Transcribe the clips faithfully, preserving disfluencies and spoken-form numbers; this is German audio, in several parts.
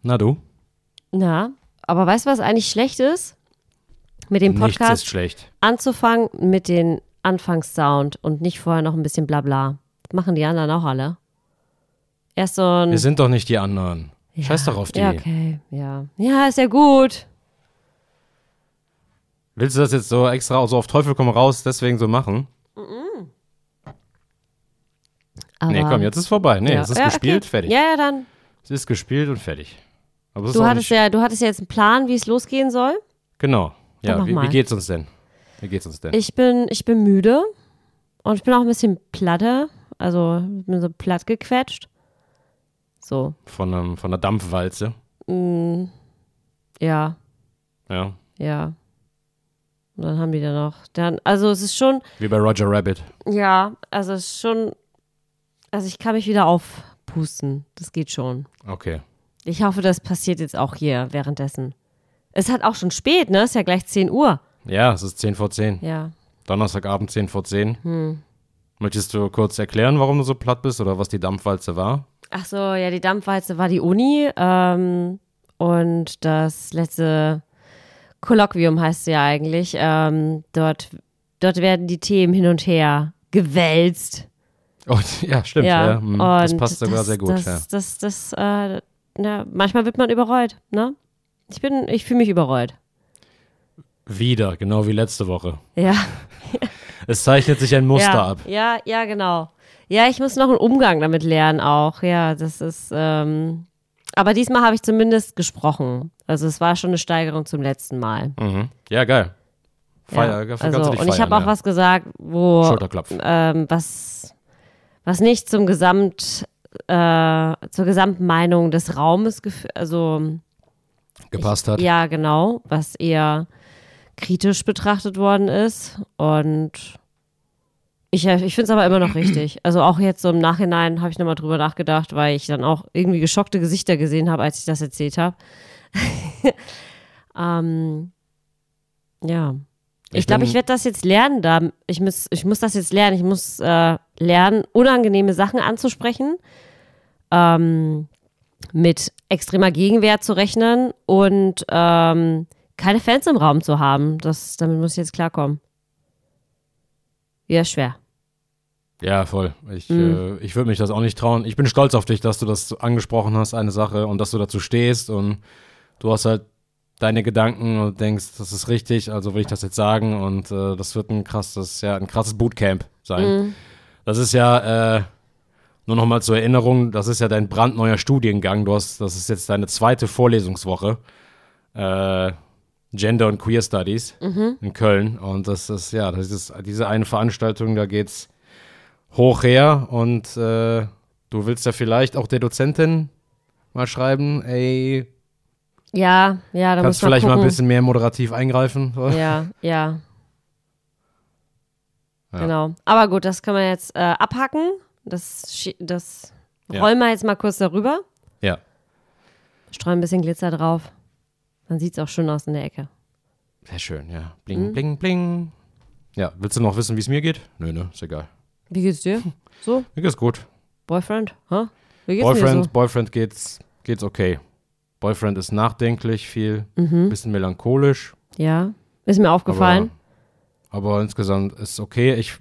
Na du? Na, aber weißt du, was eigentlich schlecht ist? Mit dem Nichts Podcast ist schlecht. anzufangen mit den Anfangssound und nicht vorher noch ein bisschen Blabla. Das machen die anderen auch alle. Erst so ein... Wir sind doch nicht die anderen. ja, Scheiß doch auf die. Ja, okay, ja. Ja, ist ja gut. Willst du das jetzt so extra so auf Teufel komm raus deswegen so machen? Aber, Nee, komm, jetzt ist vorbei. Nee, ja. es ist ja, gespielt, okay. fertig. Ja, ja, dann. Es ist gespielt und fertig. Aber es ist Du auch hattest, nicht, ja, du hattest ja jetzt einen Plan, wie es losgehen soll. Genau. Dann Ja, mach wie, mal. wie geht's uns denn? Wie geht's uns denn? Ich bin, ich bin müde und ich bin auch ein bisschen platte. Also, ich bin so platt gequetscht. So, Von, ähm, von der Dampfwalze. mm, ja, Ja. ja. Und dann haben die da noch. Dann, also, es ist schon, Wie bei Roger Rabbit. ja, also, es ist schon, also, ich kann mich wieder aufpusten. Das geht schon. Okay. Ich hoffe, das passiert jetzt auch hier währenddessen. Es hat auch schon spät, ne? Ist ja gleich zehn Uhr. Ja, es ist zehn vor zehn. Ja. Donnerstagabend zehn vor zehn. Hm. Möchtest du kurz erklären, warum du so platt bist oder was die Dampfwalze war? Ach so, ja, die Dampfwalze war die Uni ähm, und das letzte Kolloquium heißt es ja eigentlich. Ähm, dort, dort werden die Themen hin und her gewälzt. Oh, ja, stimmt. Ja, Ja, hm, das und passt sogar das, sehr gut. Das, ja. das, das, das äh, ja, manchmal wird man überrollt, ne? Ich bin, ich fühle mich überrollt. Wieder, genau wie letzte Woche. Ja. Es zeichnet sich ein Muster ja, ab. Ja, ja, genau. Ja, ich muss noch einen Umgang damit lernen auch. Ja, das ist, ähm, aber diesmal habe ich zumindest gesprochen. Also es war schon eine Steigerung zum letzten Mal. Mhm. Ja, geil. Feier, ja, dafür also, kannst du dich und ich habe feiern, auch ja. was gesagt, wo Schulterklopf. ähm, was, was nicht zum Gesamt, äh, zur Gesamtmeinung des Raumes, gef- also Gepasst hat. ja, genau, was eher kritisch betrachtet worden ist. Und ich, ich finde es aber immer noch richtig. Also auch jetzt so im Nachhinein habe ich nochmal drüber nachgedacht, weil ich dann auch irgendwie geschockte Gesichter gesehen habe, als ich das erzählt habe. ähm, ja. Ich, Ich glaube, bin- ich werde das jetzt lernen. Da. Ich, muss, ich muss das jetzt lernen. Ich muss äh, lernen, unangenehme Sachen anzusprechen, ähm, mit extremer Gegenwehr zu rechnen und ähm, keine Fans im Raum zu haben. Das, damit muss ich jetzt klarkommen. Ja, schwer. Ja, voll. Ich, Mhm. äh, ich würde mich das auch nicht trauen. Ich bin stolz auf dich, dass du das angesprochen hast, eine Sache, und dass du dazu stehst und du hast halt deine Gedanken und denkst, das ist richtig, also will ich das jetzt sagen, und äh, das wird ein krasses, ja, ein krasses Bootcamp sein. Mhm. Das ist ja, äh, nur nochmal zur Erinnerung, das ist ja dein brandneuer Studiengang. Du hast, das ist jetzt deine zweite Vorlesungswoche. Äh, Gender und Queer Studies in Köln. Und das ist, ja, das ist diese eine Veranstaltung, da geht's hoch her, und äh, du willst ja vielleicht auch der Dozentin mal schreiben, ey, Ja, ja, da muss kannst man vielleicht gucken. mal ein bisschen mehr moderativ eingreifen. So. Ja, ja, Ja. genau. Aber gut, das können wir jetzt äh, abhaken. Das, schi- das Ja. rollen wir jetzt mal kurz darüber. Ja, Streuen ein bisschen Glitzer drauf. Dann sieht es auch schön aus in der Ecke. sehr schön, ja. Bling, Mhm. bling, bling. Ja, willst du noch wissen, wie es mir geht? Nö, ne, ist egal. Wie geht's dir? So? Mir geht's gut. Boyfriend? Hä? Wie geht's Boyfriend, dir so? Boyfriend geht's, geht's okay. Boyfriend ist nachdenklich, viel, Mhm. bisschen melancholisch. Ja, ist mir aufgefallen. Aber, aber insgesamt ist okay. Ich,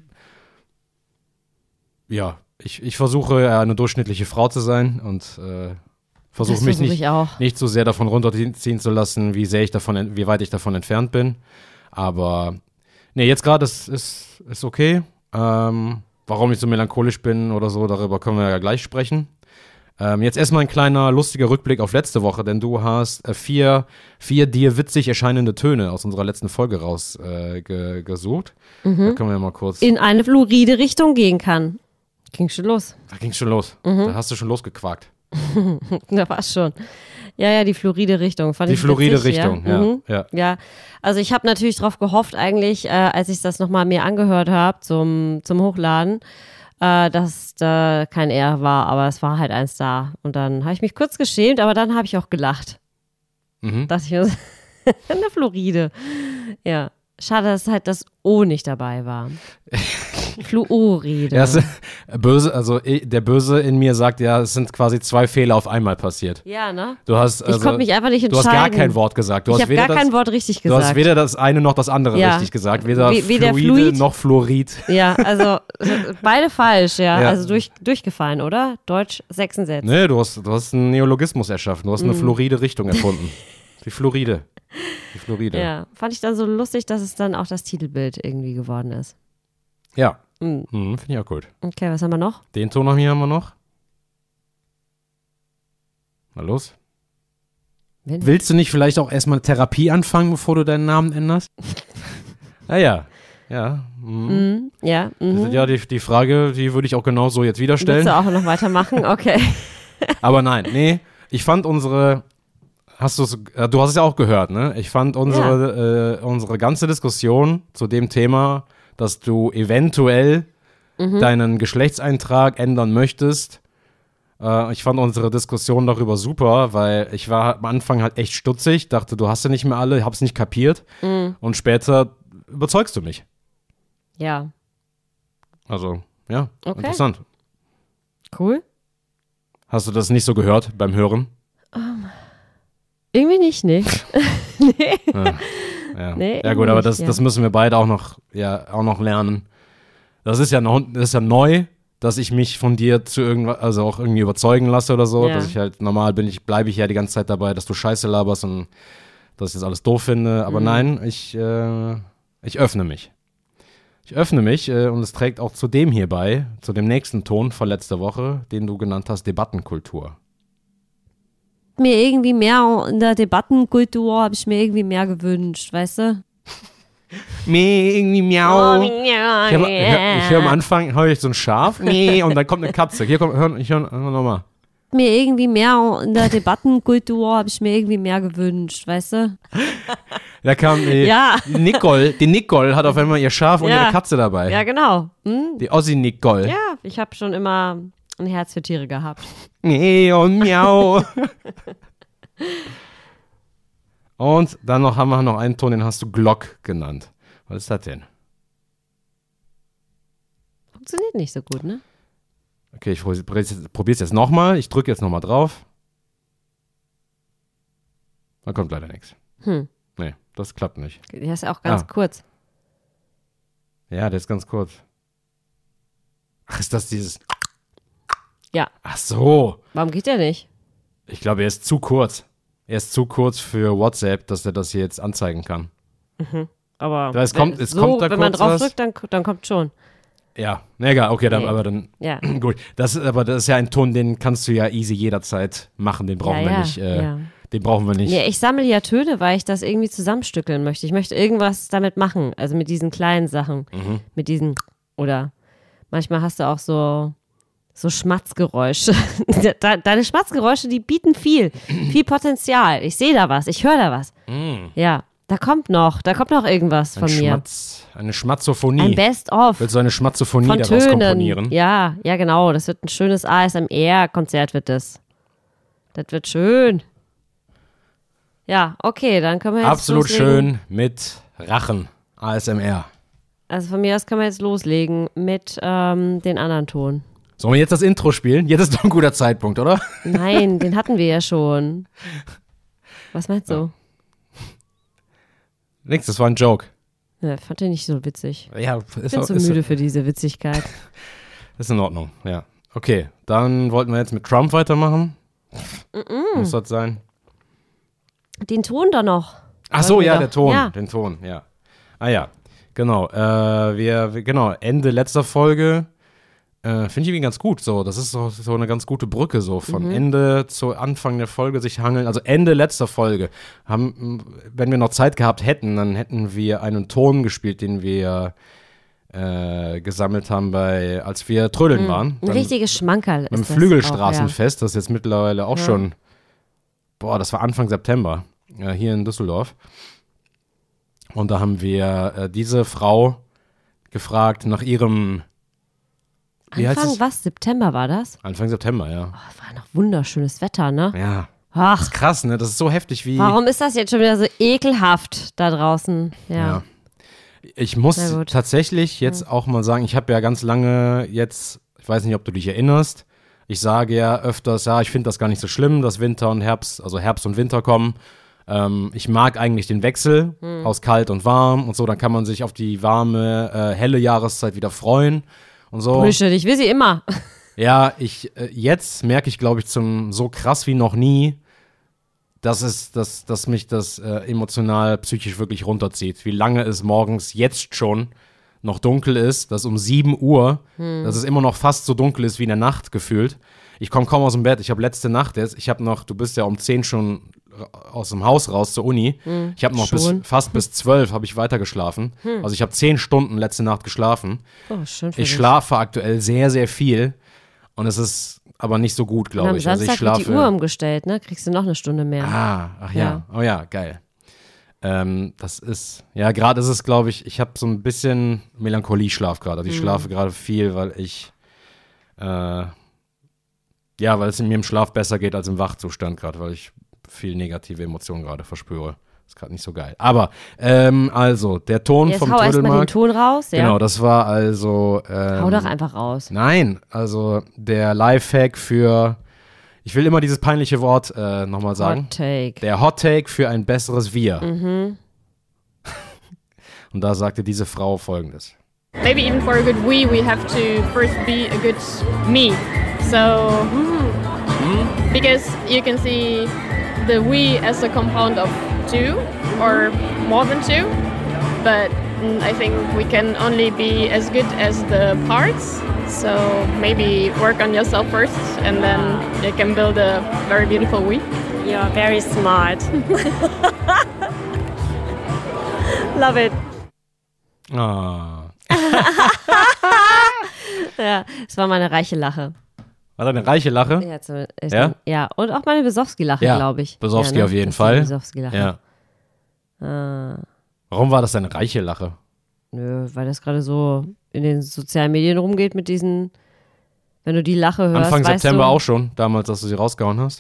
ja, ich, ich versuche äh, eine durchschnittliche Frau zu sein und äh, versuche das mich versuche nicht, ich auch. nicht so sehr davon runterziehen zu lassen, wie sehr ich davon, wie weit ich davon entfernt bin. Aber nee, jetzt gerade ist, ist, ist okay. Ähm, warum ich so melancholisch bin oder so, darüber können wir ja gleich sprechen. Ähm, jetzt erstmal ein kleiner lustiger Rückblick auf letzte Woche, denn du hast äh, vier, vier dir witzig erscheinende Töne aus unserer letzten Folge rausgesucht. Äh, ge, gesucht. Da können wir ja mal kurz. In eine fluoride Richtung gehen kann. Ging schon los. Da ging's schon los. Mhm. Da hast du schon losgequakt. Da war's schon. Ja, ja, die fluoride Richtung. Fand Die ich fluoride witzig, Richtung, ja. ja. Mhm. ja. Ja, also ich habe natürlich darauf gehofft eigentlich, äh, als ich das nochmal mir angehört habe zum, zum Hochladen, äh, dass da kein R war, aber es war halt eins da. Und dann habe ich mich kurz geschämt, aber dann habe ich auch gelacht. Mhm. Dachte ich mir, so, eine Floride. Ja, schade, dass halt das O nicht dabei war. Fluoride. Ja, es, böse, also der Böse in mir sagt, ja, es sind quasi zwei Fehler auf einmal passiert. Ja, ne? Du hast, also, ich konnte mich einfach nicht entscheiden. Du hast gar kein Wort gesagt. Du ich hast habe weder gar das, kein Wort richtig Du gesagt. hast weder das eine noch das andere Ja. richtig gesagt. Weder Wie- weder Fluide Fluid. noch Fluorid. Ja, also beide falsch, ja. Ja. Also durch, durchgefallen, oder? Deutsch sechsen Sätze. Nee, du hast, du hast einen Neologismus erschaffen. Du hast eine Mhm. fluoride Richtung erfunden. Die Fluoride. Die Fluoride. Ja, fand ich dann so lustig, dass es dann auch das Titelbild irgendwie geworden ist. Ja. Mhm. Mhm, finde ich auch gut. Okay, was haben wir noch? Den Ton hier haben wir noch. Na los. Wen? Willst du nicht vielleicht auch erstmal Therapie anfangen, bevor du deinen Namen änderst? Naja. Ja. Mhm. Mhm. Ja, Das mhm. ist ja die, die Frage, die würde ich auch genauso jetzt wieder stellen. Willst du auch noch weitermachen? Okay. Aber nein, nee, ich fand unsere, hast du es, äh, du hast es ja auch gehört, ne? Ich fand unsere, äh, unsere ganze Diskussion zu dem Thema, dass du eventuell Mhm. deinen Geschlechtseintrag ändern möchtest. Äh, ich fand unsere Diskussion darüber super, weil ich war am Anfang halt echt stutzig, dachte, du hast ja nicht mehr alle, hab's nicht kapiert. Mhm. Und später überzeugst du mich. Ja, Also, ja, Okay. interessant. cool. Hast du das nicht so gehört beim Hören? Irgendwie nicht, nee. Ja, Nee, ja gut, aber nicht, das, ja. das müssen wir beide auch noch, ja, auch noch lernen. Das ist ja noch, das ist ja neu, dass ich mich von dir zu irgendwas, also auch irgendwie überzeugen lasse oder so, Ja. dass ich halt normal bin, ich bleibe ich ja die ganze Zeit dabei, dass du Scheiße laberst und dass ich das alles doof finde. Aber Mhm. nein, ich, äh, ich öffne mich. Ich öffne mich äh, und es trägt auch zu dem hier bei, zu dem nächsten Ton von letzter Woche, den du genannt hast, Debattenkultur. Mir irgendwie mehr in der Debattenkultur habe ich mir irgendwie mehr gewünscht, weißt du? Meh, irgendwie Oh, miau. Ich, ja, hör, ich, hör, ich höre am Anfang, höre ich so ein Schaf, nee, und dann kommt eine Katze. Hier kommt, hör, ich höre hör nochmal. Mir irgendwie mehr in der Debattenkultur habe ich mir irgendwie mehr gewünscht, weißt du? Da kam die, Ja. die Nicole, die Nicole hat auf einmal ihr Schaf und Ja. ihre Katze dabei. Ja, genau. Hm? Die Ossi Nicole. Ja, ich habe schon immer ein Herz für Tiere gehabt. Nee und miau. Und dann noch haben wir noch einen Ton, den hast du Glock genannt. Was ist das denn? Funktioniert nicht so gut, ne? Okay, ich probiere es jetzt nochmal. Ich drücke jetzt nochmal drauf. Da kommt leider nichts. Hm. Nee, das klappt nicht. Der ist auch ganz Ah. kurz. Ja, der ist ganz kurz. Ach, ist das dieses... Ja. Ach so. Warum geht der nicht? Ich glaube, er ist zu kurz. Er ist zu kurz für WhatsApp, dass er das hier jetzt anzeigen kann. Aber Da, es kommt- wenn- es so, kommt da wenn man kurz drauf was. drückt, dann, dann kommt schon. Ja, na egal, okay, dann, Nee. aber dann, Ja. gut. Das ist, aber das ist ja ein Ton, den kannst du ja easy jederzeit machen. Den brauchen ja, wir ja, nicht. Äh, ja. Den brauchen wir nicht. Nee, ich sammle ja Töne, weil ich das irgendwie zusammenstückeln möchte. Ich möchte irgendwas damit machen. Also mit diesen kleinen Sachen. Mhm. Mit diesen, oder manchmal hast du auch so, so Schmatzgeräusche. De- Deine Schmatzgeräusche, die bieten viel, viel Potenzial. Ich sehe da was, ich höre da was. Mm. Ja, da kommt noch, da kommt noch irgendwas Ein von mir. Schmatz, eine Schmatzophonie. Ein Best-of Willst du eine Schmatzophonie von daraus Tönen. komponieren? Ja, ja genau. Das wird ein schönes A S M R-Konzert wird das. Das wird schön. Ja, okay, dann können wir jetzt Absolut loslegen. schön mit Rachen. A S M R. Also von mir aus können wir jetzt loslegen mit ähm, den anderen Ton. Sollen wir jetzt das Intro spielen? Jetzt ist doch ein guter Zeitpunkt, oder? Nein, den hatten wir ja schon. Was meinst du? Nix, das war ein Joke. Ja, fand den nicht so witzig. Ja, Ich ist, bin auch- zu ist, müde für diese Witzigkeit. ist in Ordnung, ja. Okay, dann wollten wir jetzt mit Trump weitermachen. Muss das sein? Den Ton doch noch. Ach so, Wollten wir ja, doch. der Ton, Ja. den Ton, ja. Ah ja, genau. Äh, wir, wir, genau, Ende letzter Folge äh, finde ich irgendwie ganz gut. So, das ist so, so eine ganz gute Brücke, so von Mhm. Ende zu Anfang der Folge sich hangeln. Also Ende letzter Folge. Haben, wenn wir noch Zeit gehabt hätten, dann hätten wir einen Ton gespielt, den wir äh, gesammelt haben, bei, als wir trödeln waren. Ein Beim- richtiges Schmankerl ist beim das Flügelstraßenfest, das ist jetzt mittlerweile auch Ja. schon, boah, das war Anfang September, äh, hier in Düsseldorf. Und da haben wir äh, diese Frau gefragt nach ihrem, Auch, wie ja. heißt Anfang es? was? September war das? Anfang September, ja. Oh, es war noch wunderschönes Wetter, ne? Ja, Ach, krass, ne? Das ist so heftig wie, warum ist das jetzt schon wieder so ekelhaft da draußen? Ja. ja. Ich muss Na gut. tatsächlich jetzt Ja. auch mal sagen, ich habe ja ganz lange jetzt, ich weiß nicht, ob du dich erinnerst, ich sage ja öfters, ja, ich finde das gar nicht so schlimm, dass Winter und Herbst, also Herbst und Winter kommen. Ähm, ich mag eigentlich den Wechsel aus kalt und warm und so, dann kann man sich auf die warme, äh, helle Jahreszeit wieder freuen und so. Bullshit, ich will sie immer. Ja, ich, äh, jetzt merke ich, glaube ich, zum so krass wie noch nie, dass es, dass, dass mich das äh, emotional, psychisch wirklich runterzieht. Wie lange es morgens jetzt schon noch dunkel ist, dass um sieben Uhr, Hm. dass es immer noch fast so dunkel ist wie in der Nacht gefühlt. Ich komme kaum aus dem Bett. Ich habe letzte Nacht jetzt, ich habe noch, du bist ja um zehn schon ra- aus dem Haus raus zur Uni. Ich habe noch bis, Schon? fast bis zwölf habe ich weiter geschlafen. Also ich habe zehn Stunden letzte Nacht geschlafen. Oh, schön für Ich dich. schlafe aktuell sehr, sehr viel und es ist aber nicht so gut, Und glaube am ich. Also ich Samstag wird die schlafe. Uhr umgestellt, ne? Kriegst du noch eine Stunde mehr. Ah, ach ja. Ja. Oh ja, geil. Ähm, das ist, ja, gerade ist es, glaube ich, ich habe so ein bisschen Melancholie-Schlaf gerade. Also ich schlafe gerade viel, weil ich, äh, ja, weil es mir im Schlaf besser geht als im Wachzustand gerade, weil ich viel negative Emotionen gerade verspüre. Ist gerade nicht so geil. Aber, ähm, also, der Ton Jetzt vom hau erstmal den Trödelmark. Ton raus, ja? Genau, das war also. Ähm, Hau doch einfach raus. Nein, also der Lifehack für, ich will immer dieses peinliche Wort äh, nochmal sagen. Hot Take. Der Hot Take für ein besseres Wir. Mhm. Und da sagte diese Frau Folgendes. Maybe even for a good we, we have to first be a good me. So, because you can see the we as a compound of two or more than two, but mm, I think we can only be as good as the parts. So maybe work on yourself first, and then you can build a very beautiful we. You're very smart. Love it. Ah. Ja, es war meine reiche Lache. War das eine reiche Lache? Ja, zum- ich- Ja? ja, und auch meine Besowski-Lache, Ja, glaube ich. Besowski ja, ne? auf jeden Das ist die Fall. Besowski-Lache. Ja. Ah, Warum war das eine reiche Lache? nö, weil das gerade so in den sozialen Medien rumgeht mit diesen, wenn du die Lache hörst, Anfang weißt September du, auch schon, damals, dass du sie rausgehauen hast.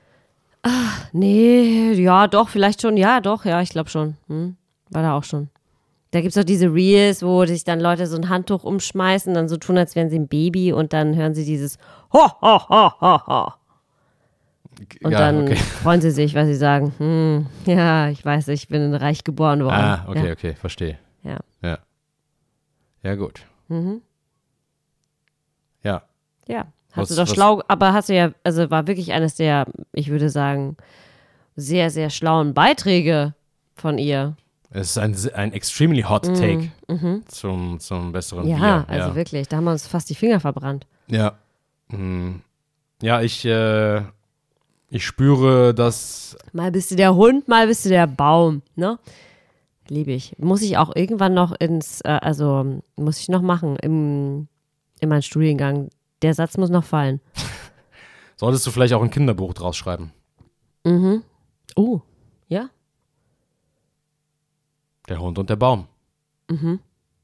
Nee, ja, doch, vielleicht schon, ja, doch, ja, ich glaube schon. Hm? War da auch schon. Da gibt es doch diese Reels, wo sich dann Leute so ein Handtuch umschmeißen, dann so tun, als wären sie ein Baby und dann hören sie dieses Ho, ho, ho, ho, ho. Und ja, dann okay. freuen sie sich, weil sie sagen, hm, ja, ich weiß, ich bin reich geboren worden. Ah, okay, ja. okay, verstehe. Ja. Ja. Ja, gut. Mhm. Ja. Ja, Was- hast du doch was- schlau, aber hast du ja, also war wirklich eines der, ich würde sagen, sehr, sehr schlauen Beiträge von ihr. Es ist ein, ein extremely hot take zum, zum besseren Mhm, Ja, Wir. also ja. wirklich, da haben wir uns fast die Finger verbrannt. Ja. Hm. Ja, ich, äh, ich spüre, dass. Mal bist du der Hund, mal bist du der Baum, ne? Liebe ich. Muss ich auch irgendwann noch ins, äh, also muss ich noch machen im, in meinen Studiengang. Der Satz muss noch fallen. Solltest du vielleicht auch ein Kinderbuch draus schreiben? Mhm. Oh, ja? Der Hund und der Baum. Mhm.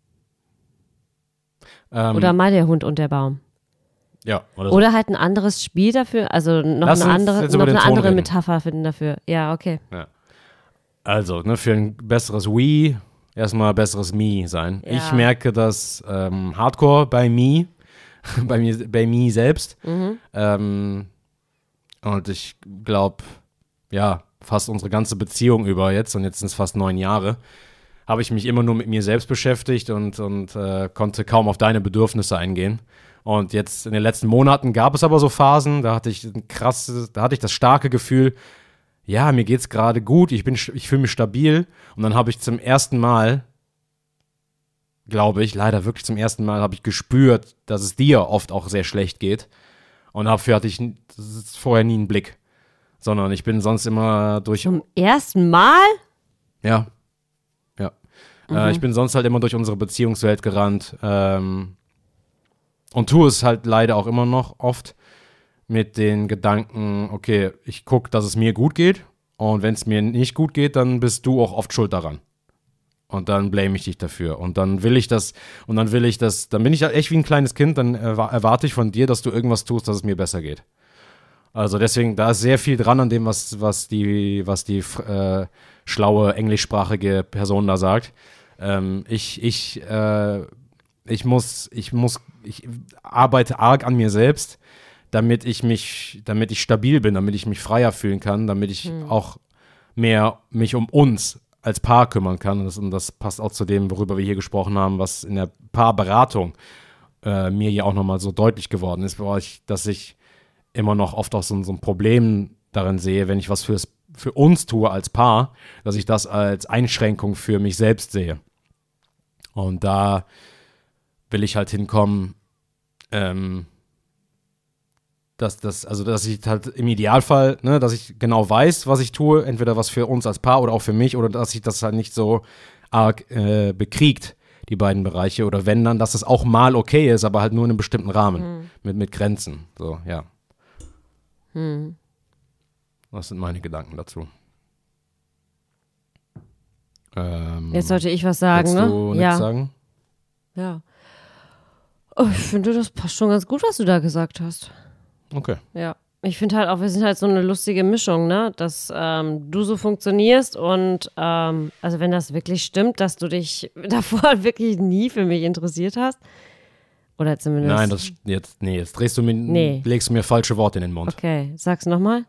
Ähm, Oder mal der Hund und der Baum. ja, oder so. Oder halt ein anderes Spiel dafür, also noch Lass eine uns andere, jetzt noch über den eine Ton andere reden. Metapher finden dafür. Ja, okay. Also, ne, für ein besseres We erstmal besseres Me sein. Ja. Ich merke das ähm, Hardcore bei Me, bei mir, bei Me selbst. Mhm. Ähm, und ich glaube, ja, fast unsere ganze Beziehung über jetzt, und jetzt sind es fast neun Jahre, habe ich mich immer nur mit mir selbst beschäftigt und, und äh, konnte kaum auf deine Bedürfnisse eingehen. Und jetzt in den letzten Monaten gab es aber so Phasen, da hatte ich ein krasses, da hatte ich das starke Gefühl, ja, mir geht's gerade gut, ich bin, ich fühle mich stabil. Und dann habe ich zum ersten Mal, glaube ich, leider wirklich zum ersten Mal, habe ich gespürt, dass es dir oft auch sehr schlecht geht. Und dafür hatte ich n- das ist vorher nie einen Blick, sondern ich bin sonst immer durch, Zum ersten Mal? ja, ja. Äh, ich bin sonst halt immer durch unsere Beziehungswelt gerannt ähm, und tue es halt leider auch immer noch oft mit den Gedanken, okay, ich gucke, dass es mir gut geht, und wenn es mir nicht gut geht, dann bist du auch oft schuld daran. Und dann blame ich dich dafür. Und dann will ich das, und dann will ich das, dann bin ich halt echt wie ein kleines Kind, dann erwa- erwarte ich von dir, dass du irgendwas tust, dass es mir besser geht. Also deswegen, da ist sehr viel dran an dem, was, was die, was die äh, schlaue englischsprachige Person da sagt. Ähm, ich, ich, äh, ich muss, ich muss, ich arbeite arg an mir selbst, damit ich mich, damit ich stabil bin, damit ich mich freier fühlen kann, damit ich hm. auch mehr mich um uns als Paar kümmern kann. Und das, und das passt auch zu dem, worüber wir hier gesprochen haben, was in der Paarberatung äh, mir ja auch nochmal so deutlich geworden ist, wo ich, dass ich immer noch oft auch so, so ein Problem darin sehe, wenn ich was fürs, für uns tue als Paar, dass ich das als Einschränkung für mich selbst sehe. Und da will ich halt hinkommen, ähm, dass das, also dass ich halt im Idealfall, ne, dass ich genau weiß, was ich tue, entweder was für uns als Paar oder auch für mich, oder dass sich das halt nicht so arg äh, bekriegt, die beiden Bereiche, oder wenn dann, dass es auch mal okay ist, aber halt nur in einem bestimmten Rahmen, hm. mit, mit Grenzen, so, ja. Hm. Das sind meine Gedanken dazu. Ähm, Jetzt sollte ich was sagen, willst ne? du nichts ja. sagen? Ja. Oh, ich finde, das passt schon ganz gut, was du da gesagt hast. Okay. Ja. Ich finde halt auch, wir sind halt so eine lustige Mischung, ne? Dass ähm, du so funktionierst und ähm, also wenn das wirklich stimmt, dass du dich davor wirklich nie für mich interessiert hast. Oder zumindest. Nein, das jetzt, nee, jetzt drehst du mir, nee. legst du mir falsche Worte in den Mund. Okay, sag's nochmal.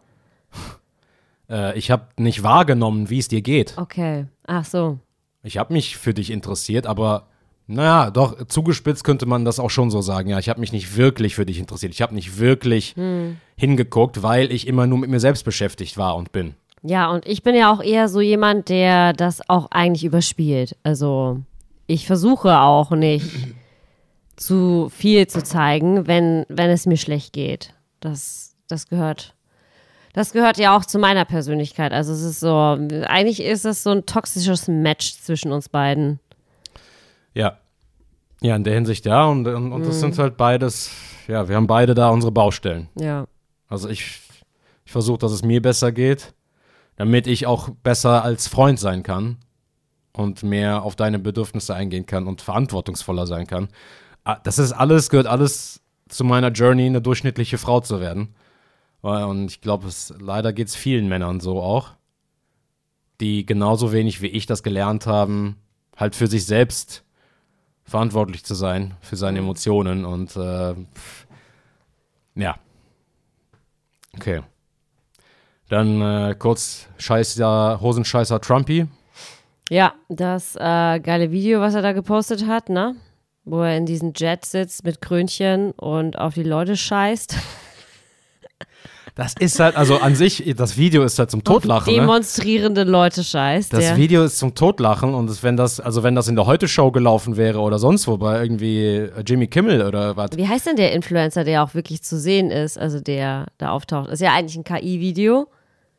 Äh, ich habe nicht wahrgenommen, wie es dir geht. Okay, ach so. Ich habe mich für dich interessiert, aber naja, doch, zugespitzt könnte man das auch schon so sagen. Ja, ich habe mich nicht wirklich für dich interessiert. Ich habe nicht wirklich hm. hingeguckt, weil ich immer nur mit mir selbst beschäftigt war und bin. Ja, und ich bin ja auch eher so jemand, der das auch eigentlich überspielt. Also ich versuche auch nicht zu viel zu zeigen, wenn, wenn es mir schlecht geht. Das, das gehört, das gehört ja auch zu meiner Persönlichkeit. Also es ist so, eigentlich ist es so ein toxisches Match zwischen uns beiden. Ja. Ja, in der Hinsicht ja. Und, und, und das mhm. sind halt beides, ja, wir haben beide da unsere Baustellen. Ja. Also ich, ich versuche, dass es mir besser geht, damit ich auch besser als Freund sein kann und mehr auf deine Bedürfnisse eingehen kann und verantwortungsvoller sein kann. Das ist alles, gehört alles zu meiner Journey, eine durchschnittliche Frau zu werden. Und ich glaube, leider geht es vielen Männern so auch, die genauso wenig wie ich das gelernt haben, halt für sich selbst verantwortlich zu sein, für seine Emotionen. Und äh, ja. Okay. Dann äh, kurz Scheißer, Hosenscheißer Trumpy. Ja, das äh, geile Video, was er da gepostet hat, ne? Wo er in diesem Jet sitzt mit Krönchen und auf die Leute scheißt. Das ist halt, also an sich, das Video ist halt zum Totlachen. Auf demonstrierende ne? Leute scheißt. Das ja. Video ist zum Totlachen und das, wenn das, also wenn das in der Heute-Show gelaufen wäre oder sonst wo, bei irgendwie Jimmy Kimmel oder was. Wie heißt denn der Influencer, der auch wirklich zu sehen ist, also der da auftaucht? Ist ja eigentlich ein K I-Video.